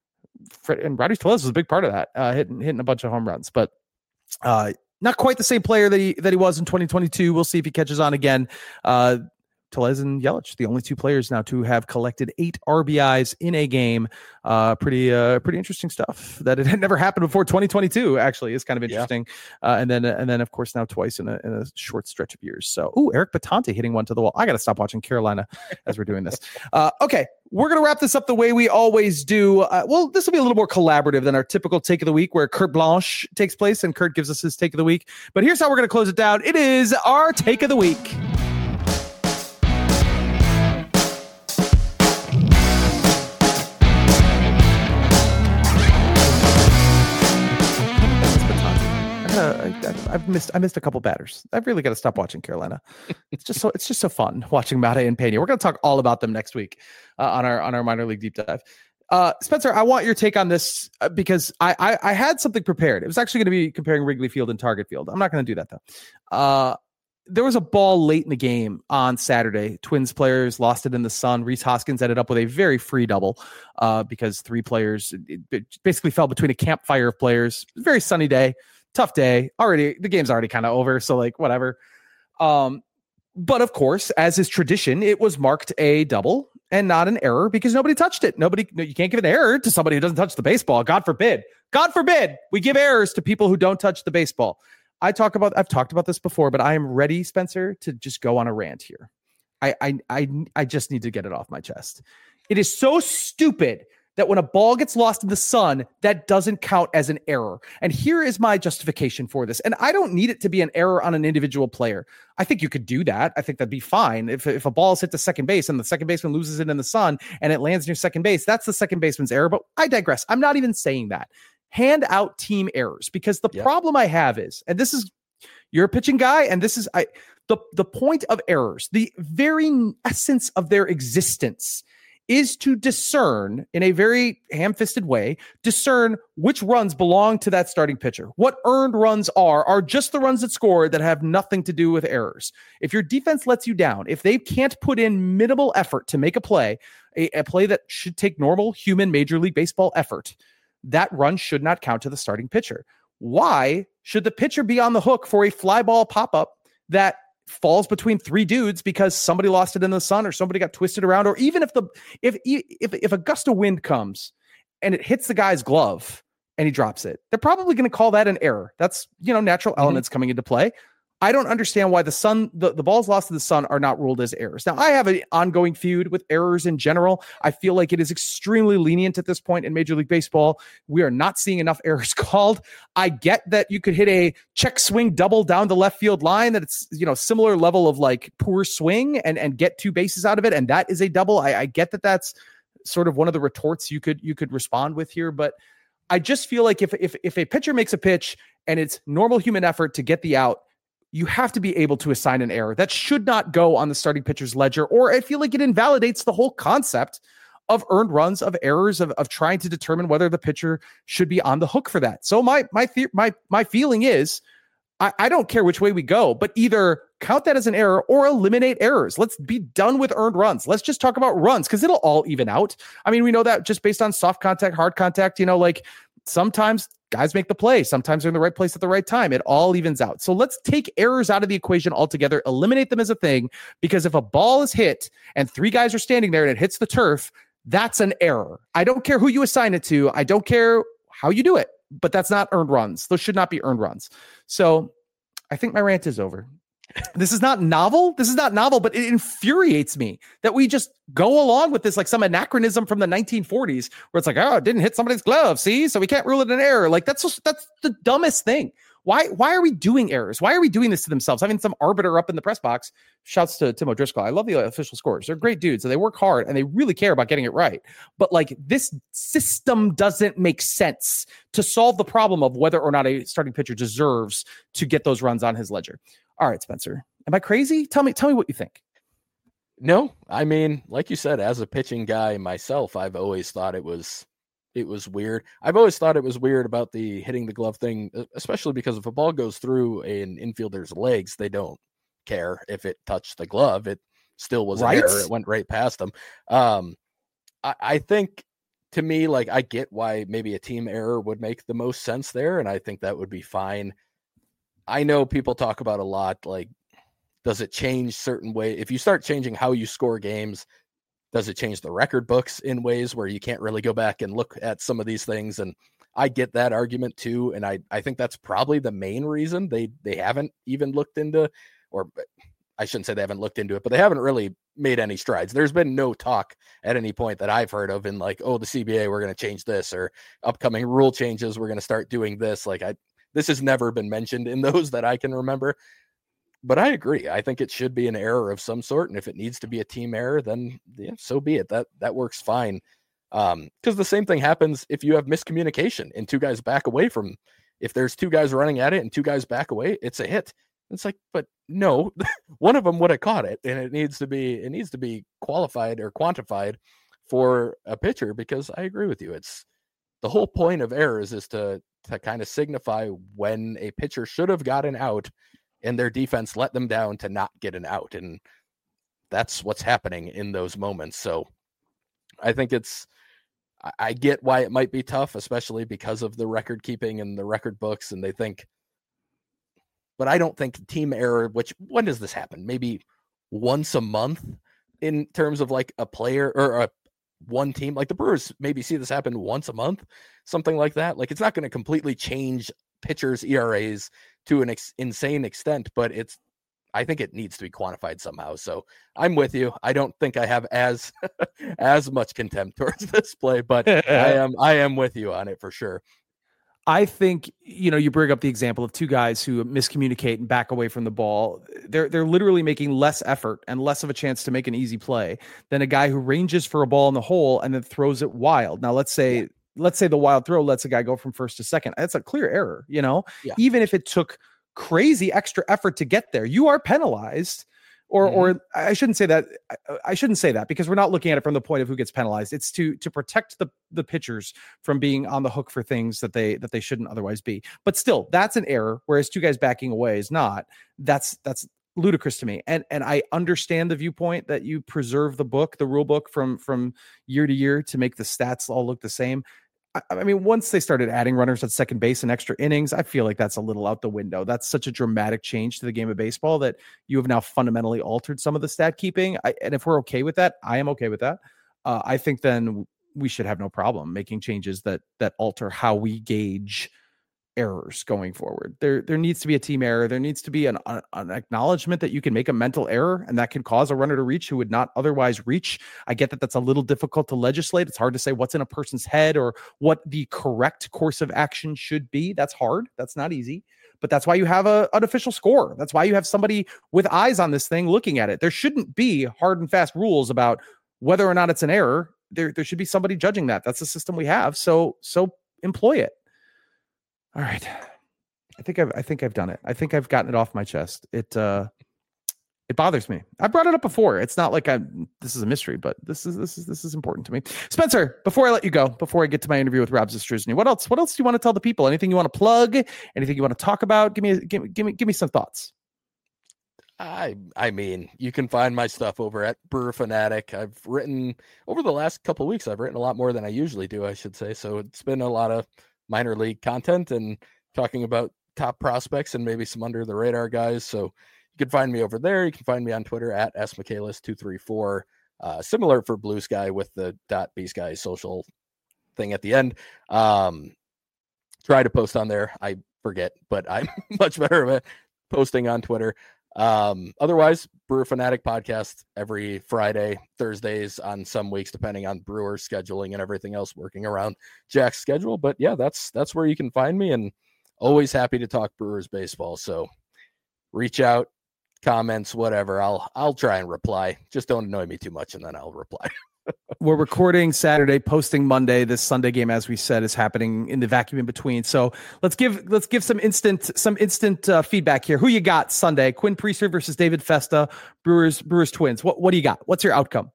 And Rowdy Tellez was a big part of that, hitting a bunch of home runs. But not quite the same player that he was in 2022. We'll see if he catches on again. Tellez and Yelich, the only 2 players now to have collected 8 RBIs in a game. Pretty interesting stuff that it had never happened before. 2022 actually is kind of interesting. Yeah. And then of course now twice in a short stretch of years. So, Eric Batante hitting one to the wall. I got to stop watching Carolina as we're doing this. Okay. We're going to wrap this up the way we always do. This will be a little more collaborative than our typical take of the week where Curt Blanche takes place and Curt gives us his take of the week. But here's how we're going to close it down. It is our take of the week. I missed a couple batters. I've really got to stop watching Carolina. It's just so fun watching Mata and Pena. We're going to talk all about them next week on our minor league deep dive. Spencer, I want your take on this because I had something prepared. It was actually going to be comparing Wrigley Field and Target Field. I'm not going to do that though. There was a ball late in the game on Saturday. Twins players lost it in the sun. Rhys Hoskins ended up with a very free double because 3 players it basically fell between a campfire of players. Very sunny day. Tough day. Already, the game's already kind of over, so like whatever. But of course, as is tradition, it was marked a double and not an error because nobody touched it. You can't give an error to somebody who doesn't touch the baseball. God forbid. God forbid we give errors to people who don't touch the baseball. I've talked about this before, but I am ready, Spencer, to just go on a rant here. I just need to get it off my chest. It is so stupid that when a ball gets lost in the sun, that doesn't count as an error. And here is my justification for this. And I don't need it to be an error on an individual player. I think you could do that. I think that'd be fine. If a ball is hit to second base and the second baseman loses it in the sun and it lands near second base, that's the second baseman's error. But I digress. I'm not even saying that. Hand out team errors because the problem I have is, and this is, you're a pitching guy, and this is the point of errors, the very essence of their existence is to discern in a very ham-fisted way, discern which runs belong to that starting pitcher. What earned runs are just the runs that scored that have nothing to do with errors. If your defense lets you down, if they can't put in minimal effort to make a play that should take normal human Major League Baseball effort, that run should not count to the starting pitcher. Why should the pitcher be on the hook for a fly ball pop-up that falls between three dudes because somebody lost it in the sun or somebody got twisted around, or even if a gust of wind comes and it hits the guy's glove and he drops it, they're probably going to call that an error. That's, natural elements coming into play. I don't understand why the balls lost to the sun are not ruled as errors. Now, I have an ongoing feud with errors in general. I feel like it is extremely lenient at this point in Major League Baseball. We are not seeing enough errors called. I get that you could hit a check swing double down the left field line, that it's, similar level of like poor swing and get two bases out of it. And that is a double. I get that that's sort of one of the retorts you could respond with here, but I just feel like if a pitcher makes a pitch and it's normal human effort to get the out, you have to be able to assign an error. That should not go on the starting pitcher's ledger, or I feel like it invalidates the whole concept of earned runs, of errors, of trying to determine whether the pitcher should be on the hook for that. So my feeling is, I don't care which way we go, but either count that as an error or eliminate errors. Let's be done with earned runs. Let's just talk about runs, because it'll all even out. I mean, we know that just based on soft contact, hard contact, like sometimes guys make the play. Sometimes they're in the right place at the right time. It all evens out. So let's take errors out of the equation altogether, eliminate them as a thing, because if a ball is hit and three guys are standing there and it hits the turf, that's an error. I don't care who you assign it to. I don't care how you do it, but that's not earned runs. Those should not be earned runs. So I think my rant is over. This is not novel, but it infuriates me that we just go along with this like some anachronism from the 1940s where it's like, oh, it didn't hit somebody's glove, see? So we can't rule it an error. Like that's the dumbest thing. Why are we doing errors? Why are we doing this to themselves? Having some arbiter up in the press box, shouts to Tim O'Driscoll. I love the official scores. They're great dudes. So they work hard and they really care about getting it right. But like this system doesn't make sense to solve the problem of whether or not a starting pitcher deserves to get those runs on his ledger. All right, Spencer, am I crazy? Tell me what you think. No, I mean, like you said, as a pitching guy myself, I've always thought it was weird. I've always thought it was weird about the hitting the glove thing, especially because if a ball goes through an infielder's legs, they don't care if it touched the glove. It still was an error. It went right past them. I think, to me, like, I get why maybe a team error would make the most sense there, and I think that would be fine. I know people talk about a lot, like, does it change certain way? If you start changing how you score games, does it change the record books in ways where you can't really go back and look at some of these things? And I get that argument too. And I think that's probably the main reason they haven't even looked into, or I shouldn't say they haven't looked into it, but they haven't really made any strides. There's been no talk at any point that I've heard of in like, oh, the CBA, we're going to change this, or upcoming rule changes, we're going to start doing this. Like this has never been mentioned in those that I can remember. But I agree. I think it should be an error of some sort. And if it needs to be a team error, then yeah, so be it. That works fine. Because the same thing happens if you have miscommunication and two guys back away from, if there's two guys running at it and two guys back away, it's a hit. It's like, but no, one of them would have caught it, and it needs to be qualified or quantified for a pitcher, because I agree with you. It's the whole point of errors is to kind of signify when a pitcher should have gotten out and their defense let them down to not get an out. And that's what's happening in those moments. So I think I get why it might be tough, especially because of the record keeping and the record books. And they think, but I don't think team error, when does this happen? Maybe once a month in terms of like a player or one team, like the Brewers maybe see this happen once a month, something like that. Like it's not going to completely change pitchers' ERAs to an insane extent, but I think it needs to be quantified somehow. So I'm with you. I don't think I have as much contempt towards this play, but I am with you on it for sure. I think, you bring up the example of two guys who miscommunicate and back away from the ball. They're literally making less effort and less of a chance to make an easy play than a guy who ranges for a ball in the hole and then throws it wild. Now, let's say the wild throw lets a guy go from first to second. That's a clear error, even if it took crazy extra effort to get there, you are penalized. Or I shouldn't say that. I shouldn't say that, because we're not looking at it from the point of who gets penalized. It's to protect the pitchers from being on the hook for things that they shouldn't otherwise be. But still, that's an error. Whereas two guys backing away is not. That's ludicrous to me. And I understand the viewpoint that you preserve the rule book from year to year to make the stats all look the same. I mean, once they started adding runners at second base and extra innings, I feel like that's a little out the window. That's such a dramatic change to the game of baseball that you have now fundamentally altered some of the stat keeping. And if we're okay with that, I am okay with that. I think then we should have no problem making changes that alter how we gauge errors going forward. There needs to be a team error. There needs to be an acknowledgement that you can make a mental error and that can cause a runner to reach who would not otherwise reach. I get that that's a little difficult to legislate. It's hard to say what's in a person's head or what the correct course of action should be. That's hard. That's not easy. But that's why you have an official score. That's why you have somebody with eyes on this thing looking at it. There shouldn't be hard and fast rules about whether or not it's an error. There should be somebody judging that. That's the system we have. So employ it. All right. I think I've done it. I think I've gotten it off my chest. It bothers me. I brought it up before. It's not like this is a mystery, but this is important to me. Spencer, before I let you go, before I get to my interview with Rob Zastruzny, what else do you want to tell the people? Anything you want to plug? Anything you want to talk about? Give me some thoughts. I mean, you can find my stuff over at Brewer Fanatic. I've written over the last couple of weeks. I've written a lot more than I usually do, I should say. So it's been a lot of minor league content and talking about top prospects and maybe some under the radar guys. So you can find me over there. You can find me on Twitter at smichaelis234. Similar for Blue Sky with the .bsky social thing at the end. Try to post on there. I forget, but I'm much better at posting on Twitter. Otherwise, Brewer Fanatic podcast every Friday, Thursdays on some weeks, depending on Brewers scheduling and everything else working around Jack's schedule. But yeah, that's where you can find me, and always happy to talk Brewers baseball. So reach out, comments, whatever. I'll try and reply. Just don't annoy me too much, and then I'll reply. We're recording Saturday, posting Monday. This Sunday game, as we said, is happening in the vacuum in between. So let's give some instant feedback here. Who you got Sunday? Quinn Priester versus David Festa, Brewers Twins. What do you got? What's your outcome?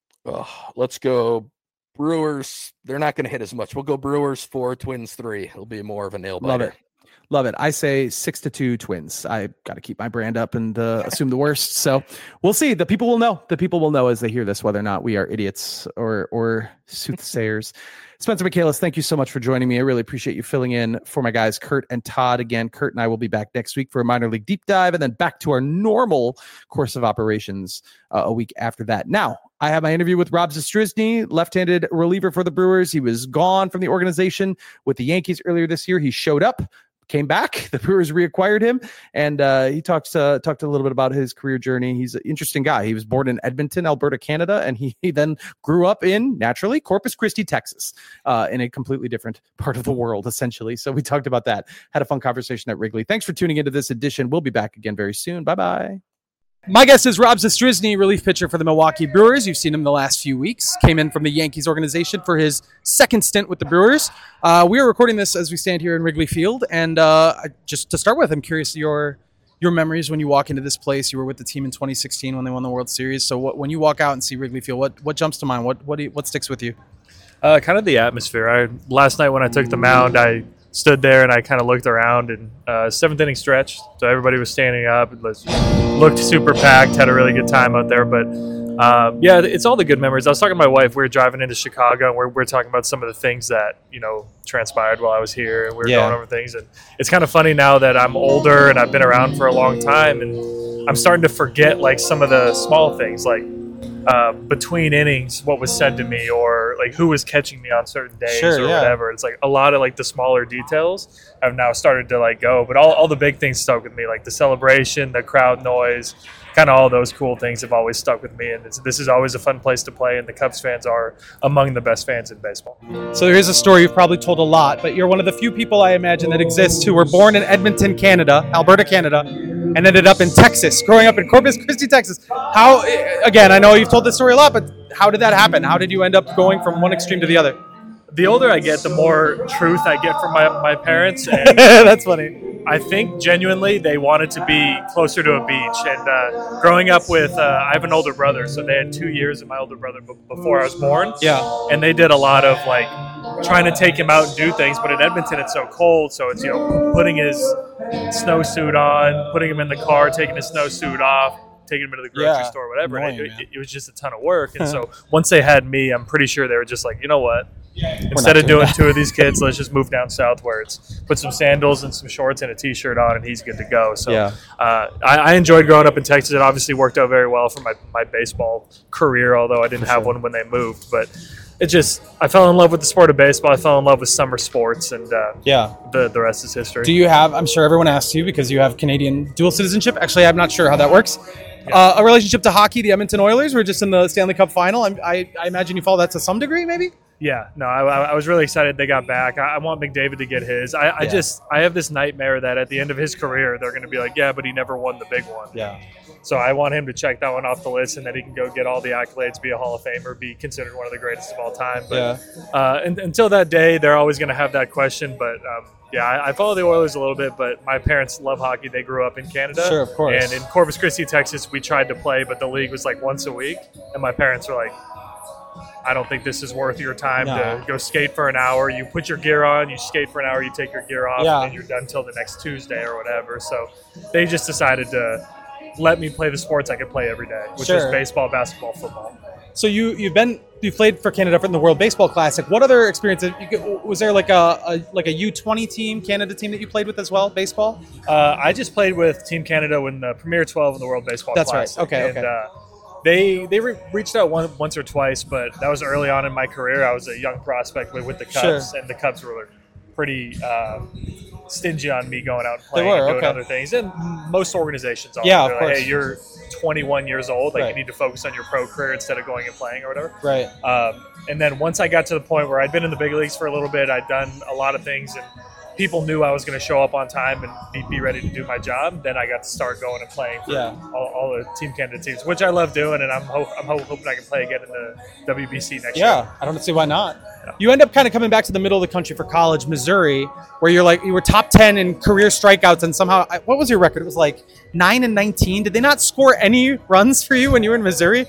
Let's go Brewers. They're not going to hit as much. We'll go Brewers 4, Twins 3. It'll be more of a nail biter. Love it. I say 6-2 Twins. I got to keep my brand up and assume the worst. So we'll see. The people will know. The people will know as they hear this whether or not we are idiots or soothsayers. Spencer Michaelis, thank you so much for joining me. I really appreciate you filling in for my guys, Kurt and Todd. Again, Kurt and I will be back next week for a minor league deep dive and then back to our normal course of operations a week after that. Now, I have my interview with Rob Zastruzny, left-handed reliever for the Brewers. He was gone from the organization with the Yankees earlier this year. He showed up, came back. The Brewers reacquired him, and he talked a little bit about his career journey. He's an interesting guy. He was born in Edmonton, Alberta, Canada, and he then grew up in, naturally, Corpus Christi, Texas, in a completely different part of the world, essentially. So we talked about that. Had a fun conversation at Wrigley. Thanks for tuning into this edition. We'll be back again very soon. Bye-bye. My guest is Rob Zastruzny, relief pitcher for the Milwaukee Brewers. You've seen him the last few weeks. Came in from the Yankees organization for his second stint with the Brewers. We are recording this as we stand here in Wrigley Field. And just to start with, I'm curious your memories when you walk into this place. You were with the team in 2016 when they won the World Series. So when you walk out and see Wrigley Field, what jumps to mind? What sticks with you? Kind of the atmosphere. Last night when I took the mound, I stood there and I kind of looked around, and seventh inning stretch, so everybody was standing up. It looked super packed, had a really good time out there. But yeah, it's all the good memories. I was talking to my wife. We were driving into Chicago, and we're talking about some of the things that transpired while I was here, and we were going over things. And it's kind of funny now that I'm older and I've been around for a long time, and I'm starting to forget like some of the small things, like between innings, what was said to me, or like who was catching me on certain days whatever. It's like a lot of like the smaller details have now started to like go, but all the big things stuck with me, like the celebration, the crowd noise, kind of all those cool things have always stuck with me. And this is always a fun place to play, and the Cubs fans are among the best fans in baseball. So there is a story you've probably told a lot, but you're one of the few people I imagine that exists who were born in Edmonton, Canada, Alberta, Canada, and ended up in Texas, growing up in Corpus Christi, Texas. How, again, I know you've told this story a lot, but how did that happen? How did you end up going from one extreme to the other? The older I get, the more truth I get from my parents. And that's funny. I think genuinely they wanted to be closer to a beach. And growing up with, I have an older brother, so they had 2 years of my older brother before I was born. Yeah. And they did a lot of like trying to take him out and do things. But in Edmonton, it's so cold. So it's, putting his snowsuit on, putting him in the car, taking his snowsuit off, taking him into the grocery store, whatever. Annoying, it was just a ton of work. And so once they had me, I'm pretty sure they were just like, you know what? Instead of doing 2 of these kids, let's just move down south where it's put some sandals and some shorts and a T-shirt on, and he's good to go. So I enjoyed growing up in Texas. It obviously worked out very well for my baseball career, although I didn't have one when they moved. But I fell in love with the sport of baseball. I fell in love with summer sports, and the rest is history. Do you have, I'm sure everyone asks you because you have Canadian dual citizenship. Actually, I'm not sure how that works. A relationship to hockey, the Edmonton Oilers were just in the Stanley Cup final. I imagine you follow that to some degree, maybe? Yeah, no, I was really excited they got back. I want McDavid to get his. I have this nightmare that at the end of his career, they're going to be like, yeah, but he never won the big one. Yeah. So I want him to check that one off the list, and then he can go get all the accolades, be a Hall of Famer, be considered one of the greatest of all time. But until that day, they're always going to have that question. But I follow the Oilers a little bit, but my parents love hockey. They grew up in Canada. Sure, of course. And in Corpus Christi, Texas, we tried to play, but the league was like once a week. And my parents were like, I don't think this is worth your time to go skate for an hour. You put your gear on, you skate for an hour, you take your gear off, and then you're done till the next Tuesday or whatever. So they just decided to let me play the sports I could play every day, which is baseball, basketball, football. So you played for Canada in the World Baseball Classic. What other experiences? Was there like a U20 team, Canada team that you played with as well, baseball? I just played with Team Canada in the Premier 12 in the World Baseball Classic. That's right. Okay. They reached out once or twice, but that was early on in my career. I was a young prospect with the Cubs, and the Cubs were pretty stingy on me going out and playing and doing other things. And most organizations are. Yeah, They're of course. Hey, you're 21 years old. Like you need to focus on your pro career instead of going and playing or whatever. Right. And then once I got to the point where I'd been in the big leagues for a little bit, I'd done a lot of things, and people knew I was going to show up on time and be ready to do my job. Then I got to start going and playing for all the Team Canada teams, which I love doing, and I'm hoping I can play again in the WBC next year. Yeah, I don't see why not. Yeah. You end up kind of coming back to the middle of the country for college, Missouri, where you were top 10 in career strikeouts, and somehow, what was your record? It was like 9-19. Did they not score any runs for you when you were in Missouri?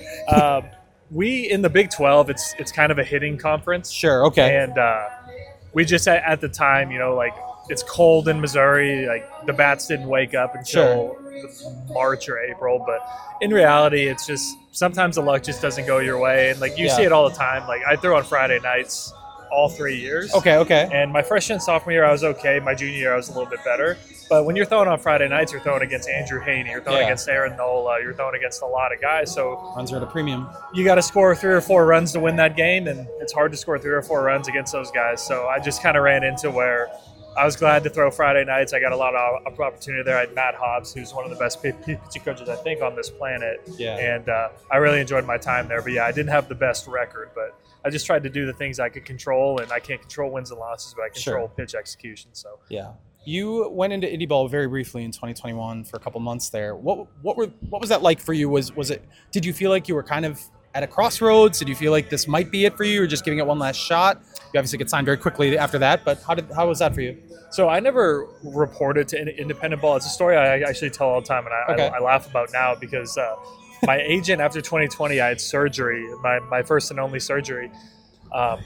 We in the Big 12, it's kind of a hitting conference. Sure, okay. And we just at the time, it's cold in Missouri. Like the bats didn't wake up until March or April. But in reality, it's just sometimes the luck just doesn't go your way. And you see it all the time. Like I threw on Friday nights all 3 years. Okay. And my freshman and sophomore year, I was okay. My junior year, I was a little bit better. But when you're throwing on Friday nights, you're throwing against Andrew Haney, you're throwing against Aaron Nola, you're throwing against a lot of guys. So runs are at a premium. You got to score 3 or 4 runs to win that game, and it's hard to score 3 or 4 runs against those guys. So I just kind of ran into where I was glad to throw Friday nights. I got a lot of opportunity there. I had Matt Hobbs, who's one of the best pitching coaches, I think, on this planet. Yeah. And I really enjoyed my time there. But, I didn't have the best record, but I just tried to do the things I could control, and I can't control wins and losses, but I control pitch execution. So yeah. You went into indie ball very briefly in 2021 for a couple months there. What was that like for you? Was it? Did you feel like you were kind of at a crossroads? Did you feel like this might be it for you, or just giving it one last shot? You obviously get signed very quickly after that, but how was that for you? So I never reported to independent ball. It's a story I actually tell all the time, and I laugh about now because my agent after 2020, I had surgery, my first and only surgery up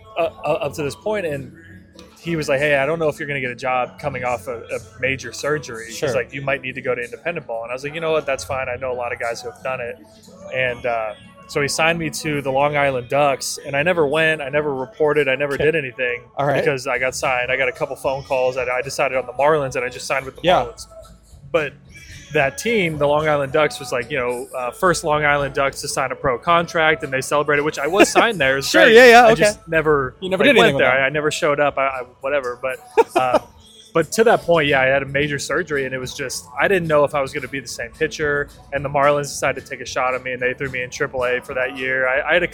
to this point, and he was like, hey, I don't know if you're going to get a job coming off a major surgery. Sure. He's like, you might need to go to independent ball. And I was like, you know what, that's fine. I know a lot of guys who have done it. And so he signed me to the Long Island Ducks, and I never went. I never reported. I never did anything because I got signed. I got a couple phone calls. I decided on the Marlins, and I just signed with the Marlins. But that team, the Long Island Ducks, was like, first Long Island Ducks to sign a pro contract, and they celebrated, which I was signed there. Sure, great. yeah, okay. I just never did anything went there. with that. I never showed up. Whatever. But but to that point, I had a major surgery, and it was just I didn't know if I was going to be the same pitcher. And the Marlins decided to take a shot at me, and they threw me in AAA for that year. I had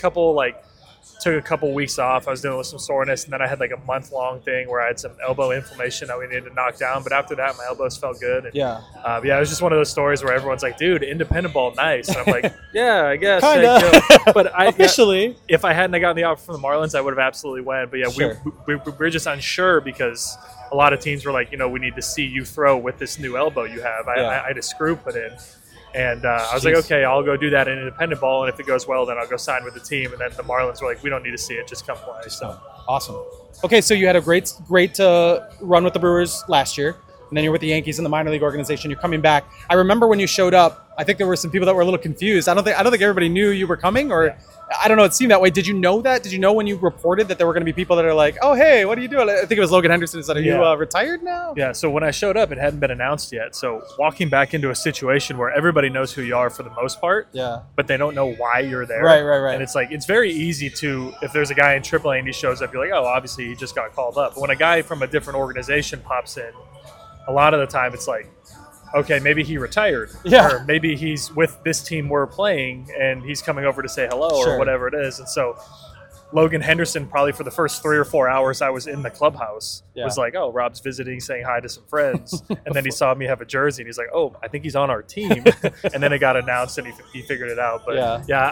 took a couple weeks off. I was dealing with some soreness, and then I had a month-long thing where I had some elbow inflammation that we needed to knock down. But after that, my elbows felt good. And, it was just one of those stories where everyone's like, dude, independent ball, nice. And I'm like, yeah, I guess. Kinda. But officially. If I hadn't gotten the offer from the Marlins, I would have absolutely went. But we're just unsure because a lot of teams were like, we need to see you throw with this new elbow you have. I had a screw put in. And I was like, okay, I'll go do that in independent ball, and if it goes well, then I'll go sign with the team. And then the Marlins were like, we don't need to see it, just come play. So awesome. Okay, so you had a great run with the Brewers last year. and then you're with the Yankees in the minor league organization. You're coming back. I remember when you showed up, I think there were some people that were a little confused. I don't think everybody knew you were coming, or I don't know. It seemed that way. Did you know that? Did you know when you reported that there were going to be people that are like, "Oh, hey, what are you doing?" I think it was Logan Henderson who said, "Are you retired now?" Yeah. So when I showed up, it hadn't been announced yet. So walking back into a situation where everybody knows who you are for the most part, but they don't know why you're there. Right. And it's like it's very easy to, if there's a guy in AAA and he shows up, you're like, "Oh, obviously he just got called up." But when a guy from a different organization pops in, a lot of the time it's like, okay, maybe he retired, or maybe he's with this team we're playing and he's coming over to say hello or whatever it is. And so Logan Henderson, probably for the first 3 or 4 hours I was in the clubhouse, was like, "Oh, Rob's visiting, saying hi to some friends." And then he saw me have a jersey and he's like, "Oh, I think he's on our team." And then it got announced and he figured it out. But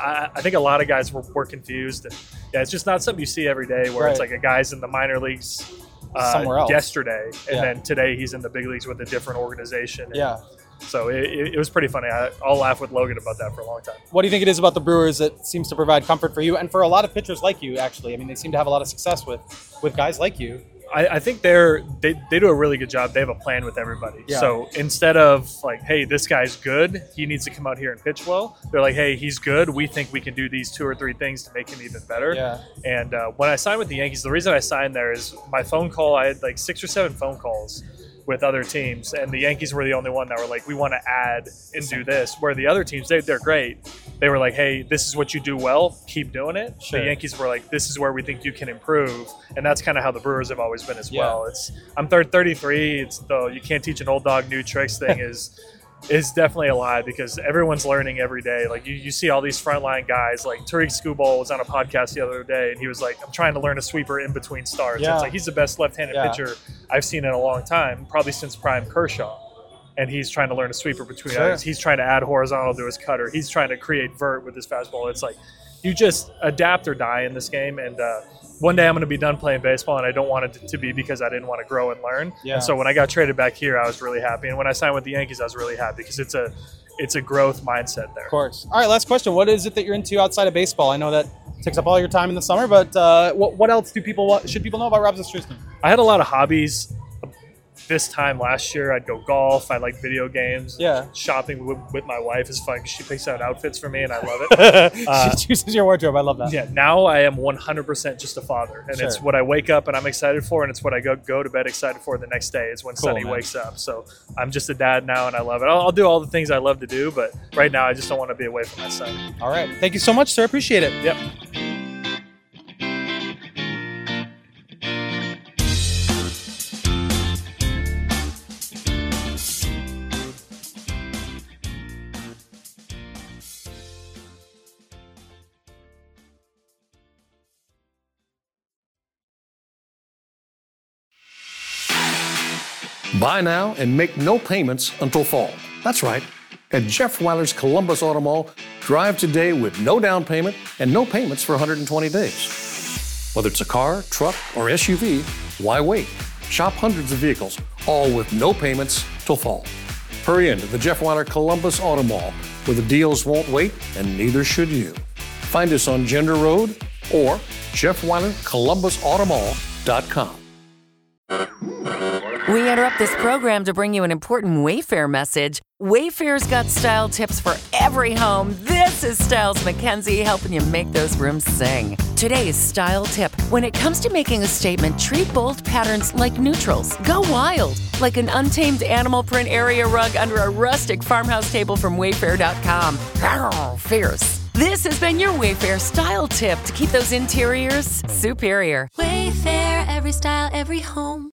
I think a lot of guys were confused. And it's just not something you see every day where it's like a guy's in the minor leagues somewhere else yesterday, and then today he's in the big leagues with a different organization. So it was pretty funny. I'll laugh with Logan about that for a long time. What do you think it is about the Brewers that seems to provide comfort for you and for a lot of pitchers like you, actually? I mean, they seem to have a lot of success with guys like you. I think they do a really good job. They have a plan with everybody. So instead of like, "Hey, this guy's good, he needs to come out here and pitch well," they're like, "Hey, he's good. We think we can do these 2 or 3 things to make him even better." And when I signed with the Yankees, the reason I signed there is my phone call. I had like 6 or 7 phone calls with other teams, and the Yankees were the only one that were like, "We want to add and do this," where the other teams, they're great. They were like, "Hey, this is what you do well, keep doing it." The Yankees were like, "This is where we think you can improve," and that's kind of how the Brewers have always been as well. I'm 33. It's the "you can't teach an old dog new tricks" thing is definitely a lie, because everyone's learning every day. Like you see all these frontline guys, like Tariq Skubal was on a podcast the other day and he was like, "I'm trying to learn a sweeper in between starts." It's like he's the best left-handed pitcher I've seen in a long time, probably since prime Kershaw. And he's trying to learn a sweeper between others. He's trying to add horizontal to his cutter. He's trying to create vert with his fastball. It's like you just adapt or die in this game. And one day I'm going to be done playing baseball, and I don't want it to be because I didn't want to grow and learn. And so when I got traded back here, I was really happy. And when I signed with the Yankees, I was really happy because it's a growth mindset there. Of course. All right, last question. What is it that you're into outside of baseball? I know that takes up all your time in the summer, but what else should people know about Rob Zastryzny? I had a lot of hobbies. This time last year, I'd go golf. I like video games. Shopping with my wife is fun because she picks out outfits for me, and I love it. She chooses your wardrobe. I love that. Yeah. Now I am 100% just a father, and it's what I wake up and I'm excited for, and it's what I go to bed excited for the next day. Is when Sonny wakes up. So I'm just a dad now, and I love it. I'll do all the things I love to do, but right now I just don't want to be away from my son. All right. Thank you so much, sir. Appreciate it. Yep. Buy now and make no payments until fall. That's right. At Jeff Weiler's Columbus Auto Mall, drive today with no down payment and no payments for 120 days. Whether it's a car, truck, or SUV, why wait? Shop hundreds of vehicles, all with no payments till fall. Hurry into the Jeff Weiler Columbus Auto Mall, where the deals won't wait and neither should you. Find us on Gender Road or JeffWeilerColumbusAutomall.com. We interrupt this program to bring you an important Wayfair message. Wayfair's got style tips for every home. This is Styles McKenzie helping you make those rooms sing. Today's style tip: when it comes to making a statement, treat bold patterns like neutrals. Go wild, like an untamed animal print area rug under a rustic farmhouse table from Wayfair.com. Fierce. This has been your Wayfair style tip to keep those interiors superior. Wayfair, every style, every home.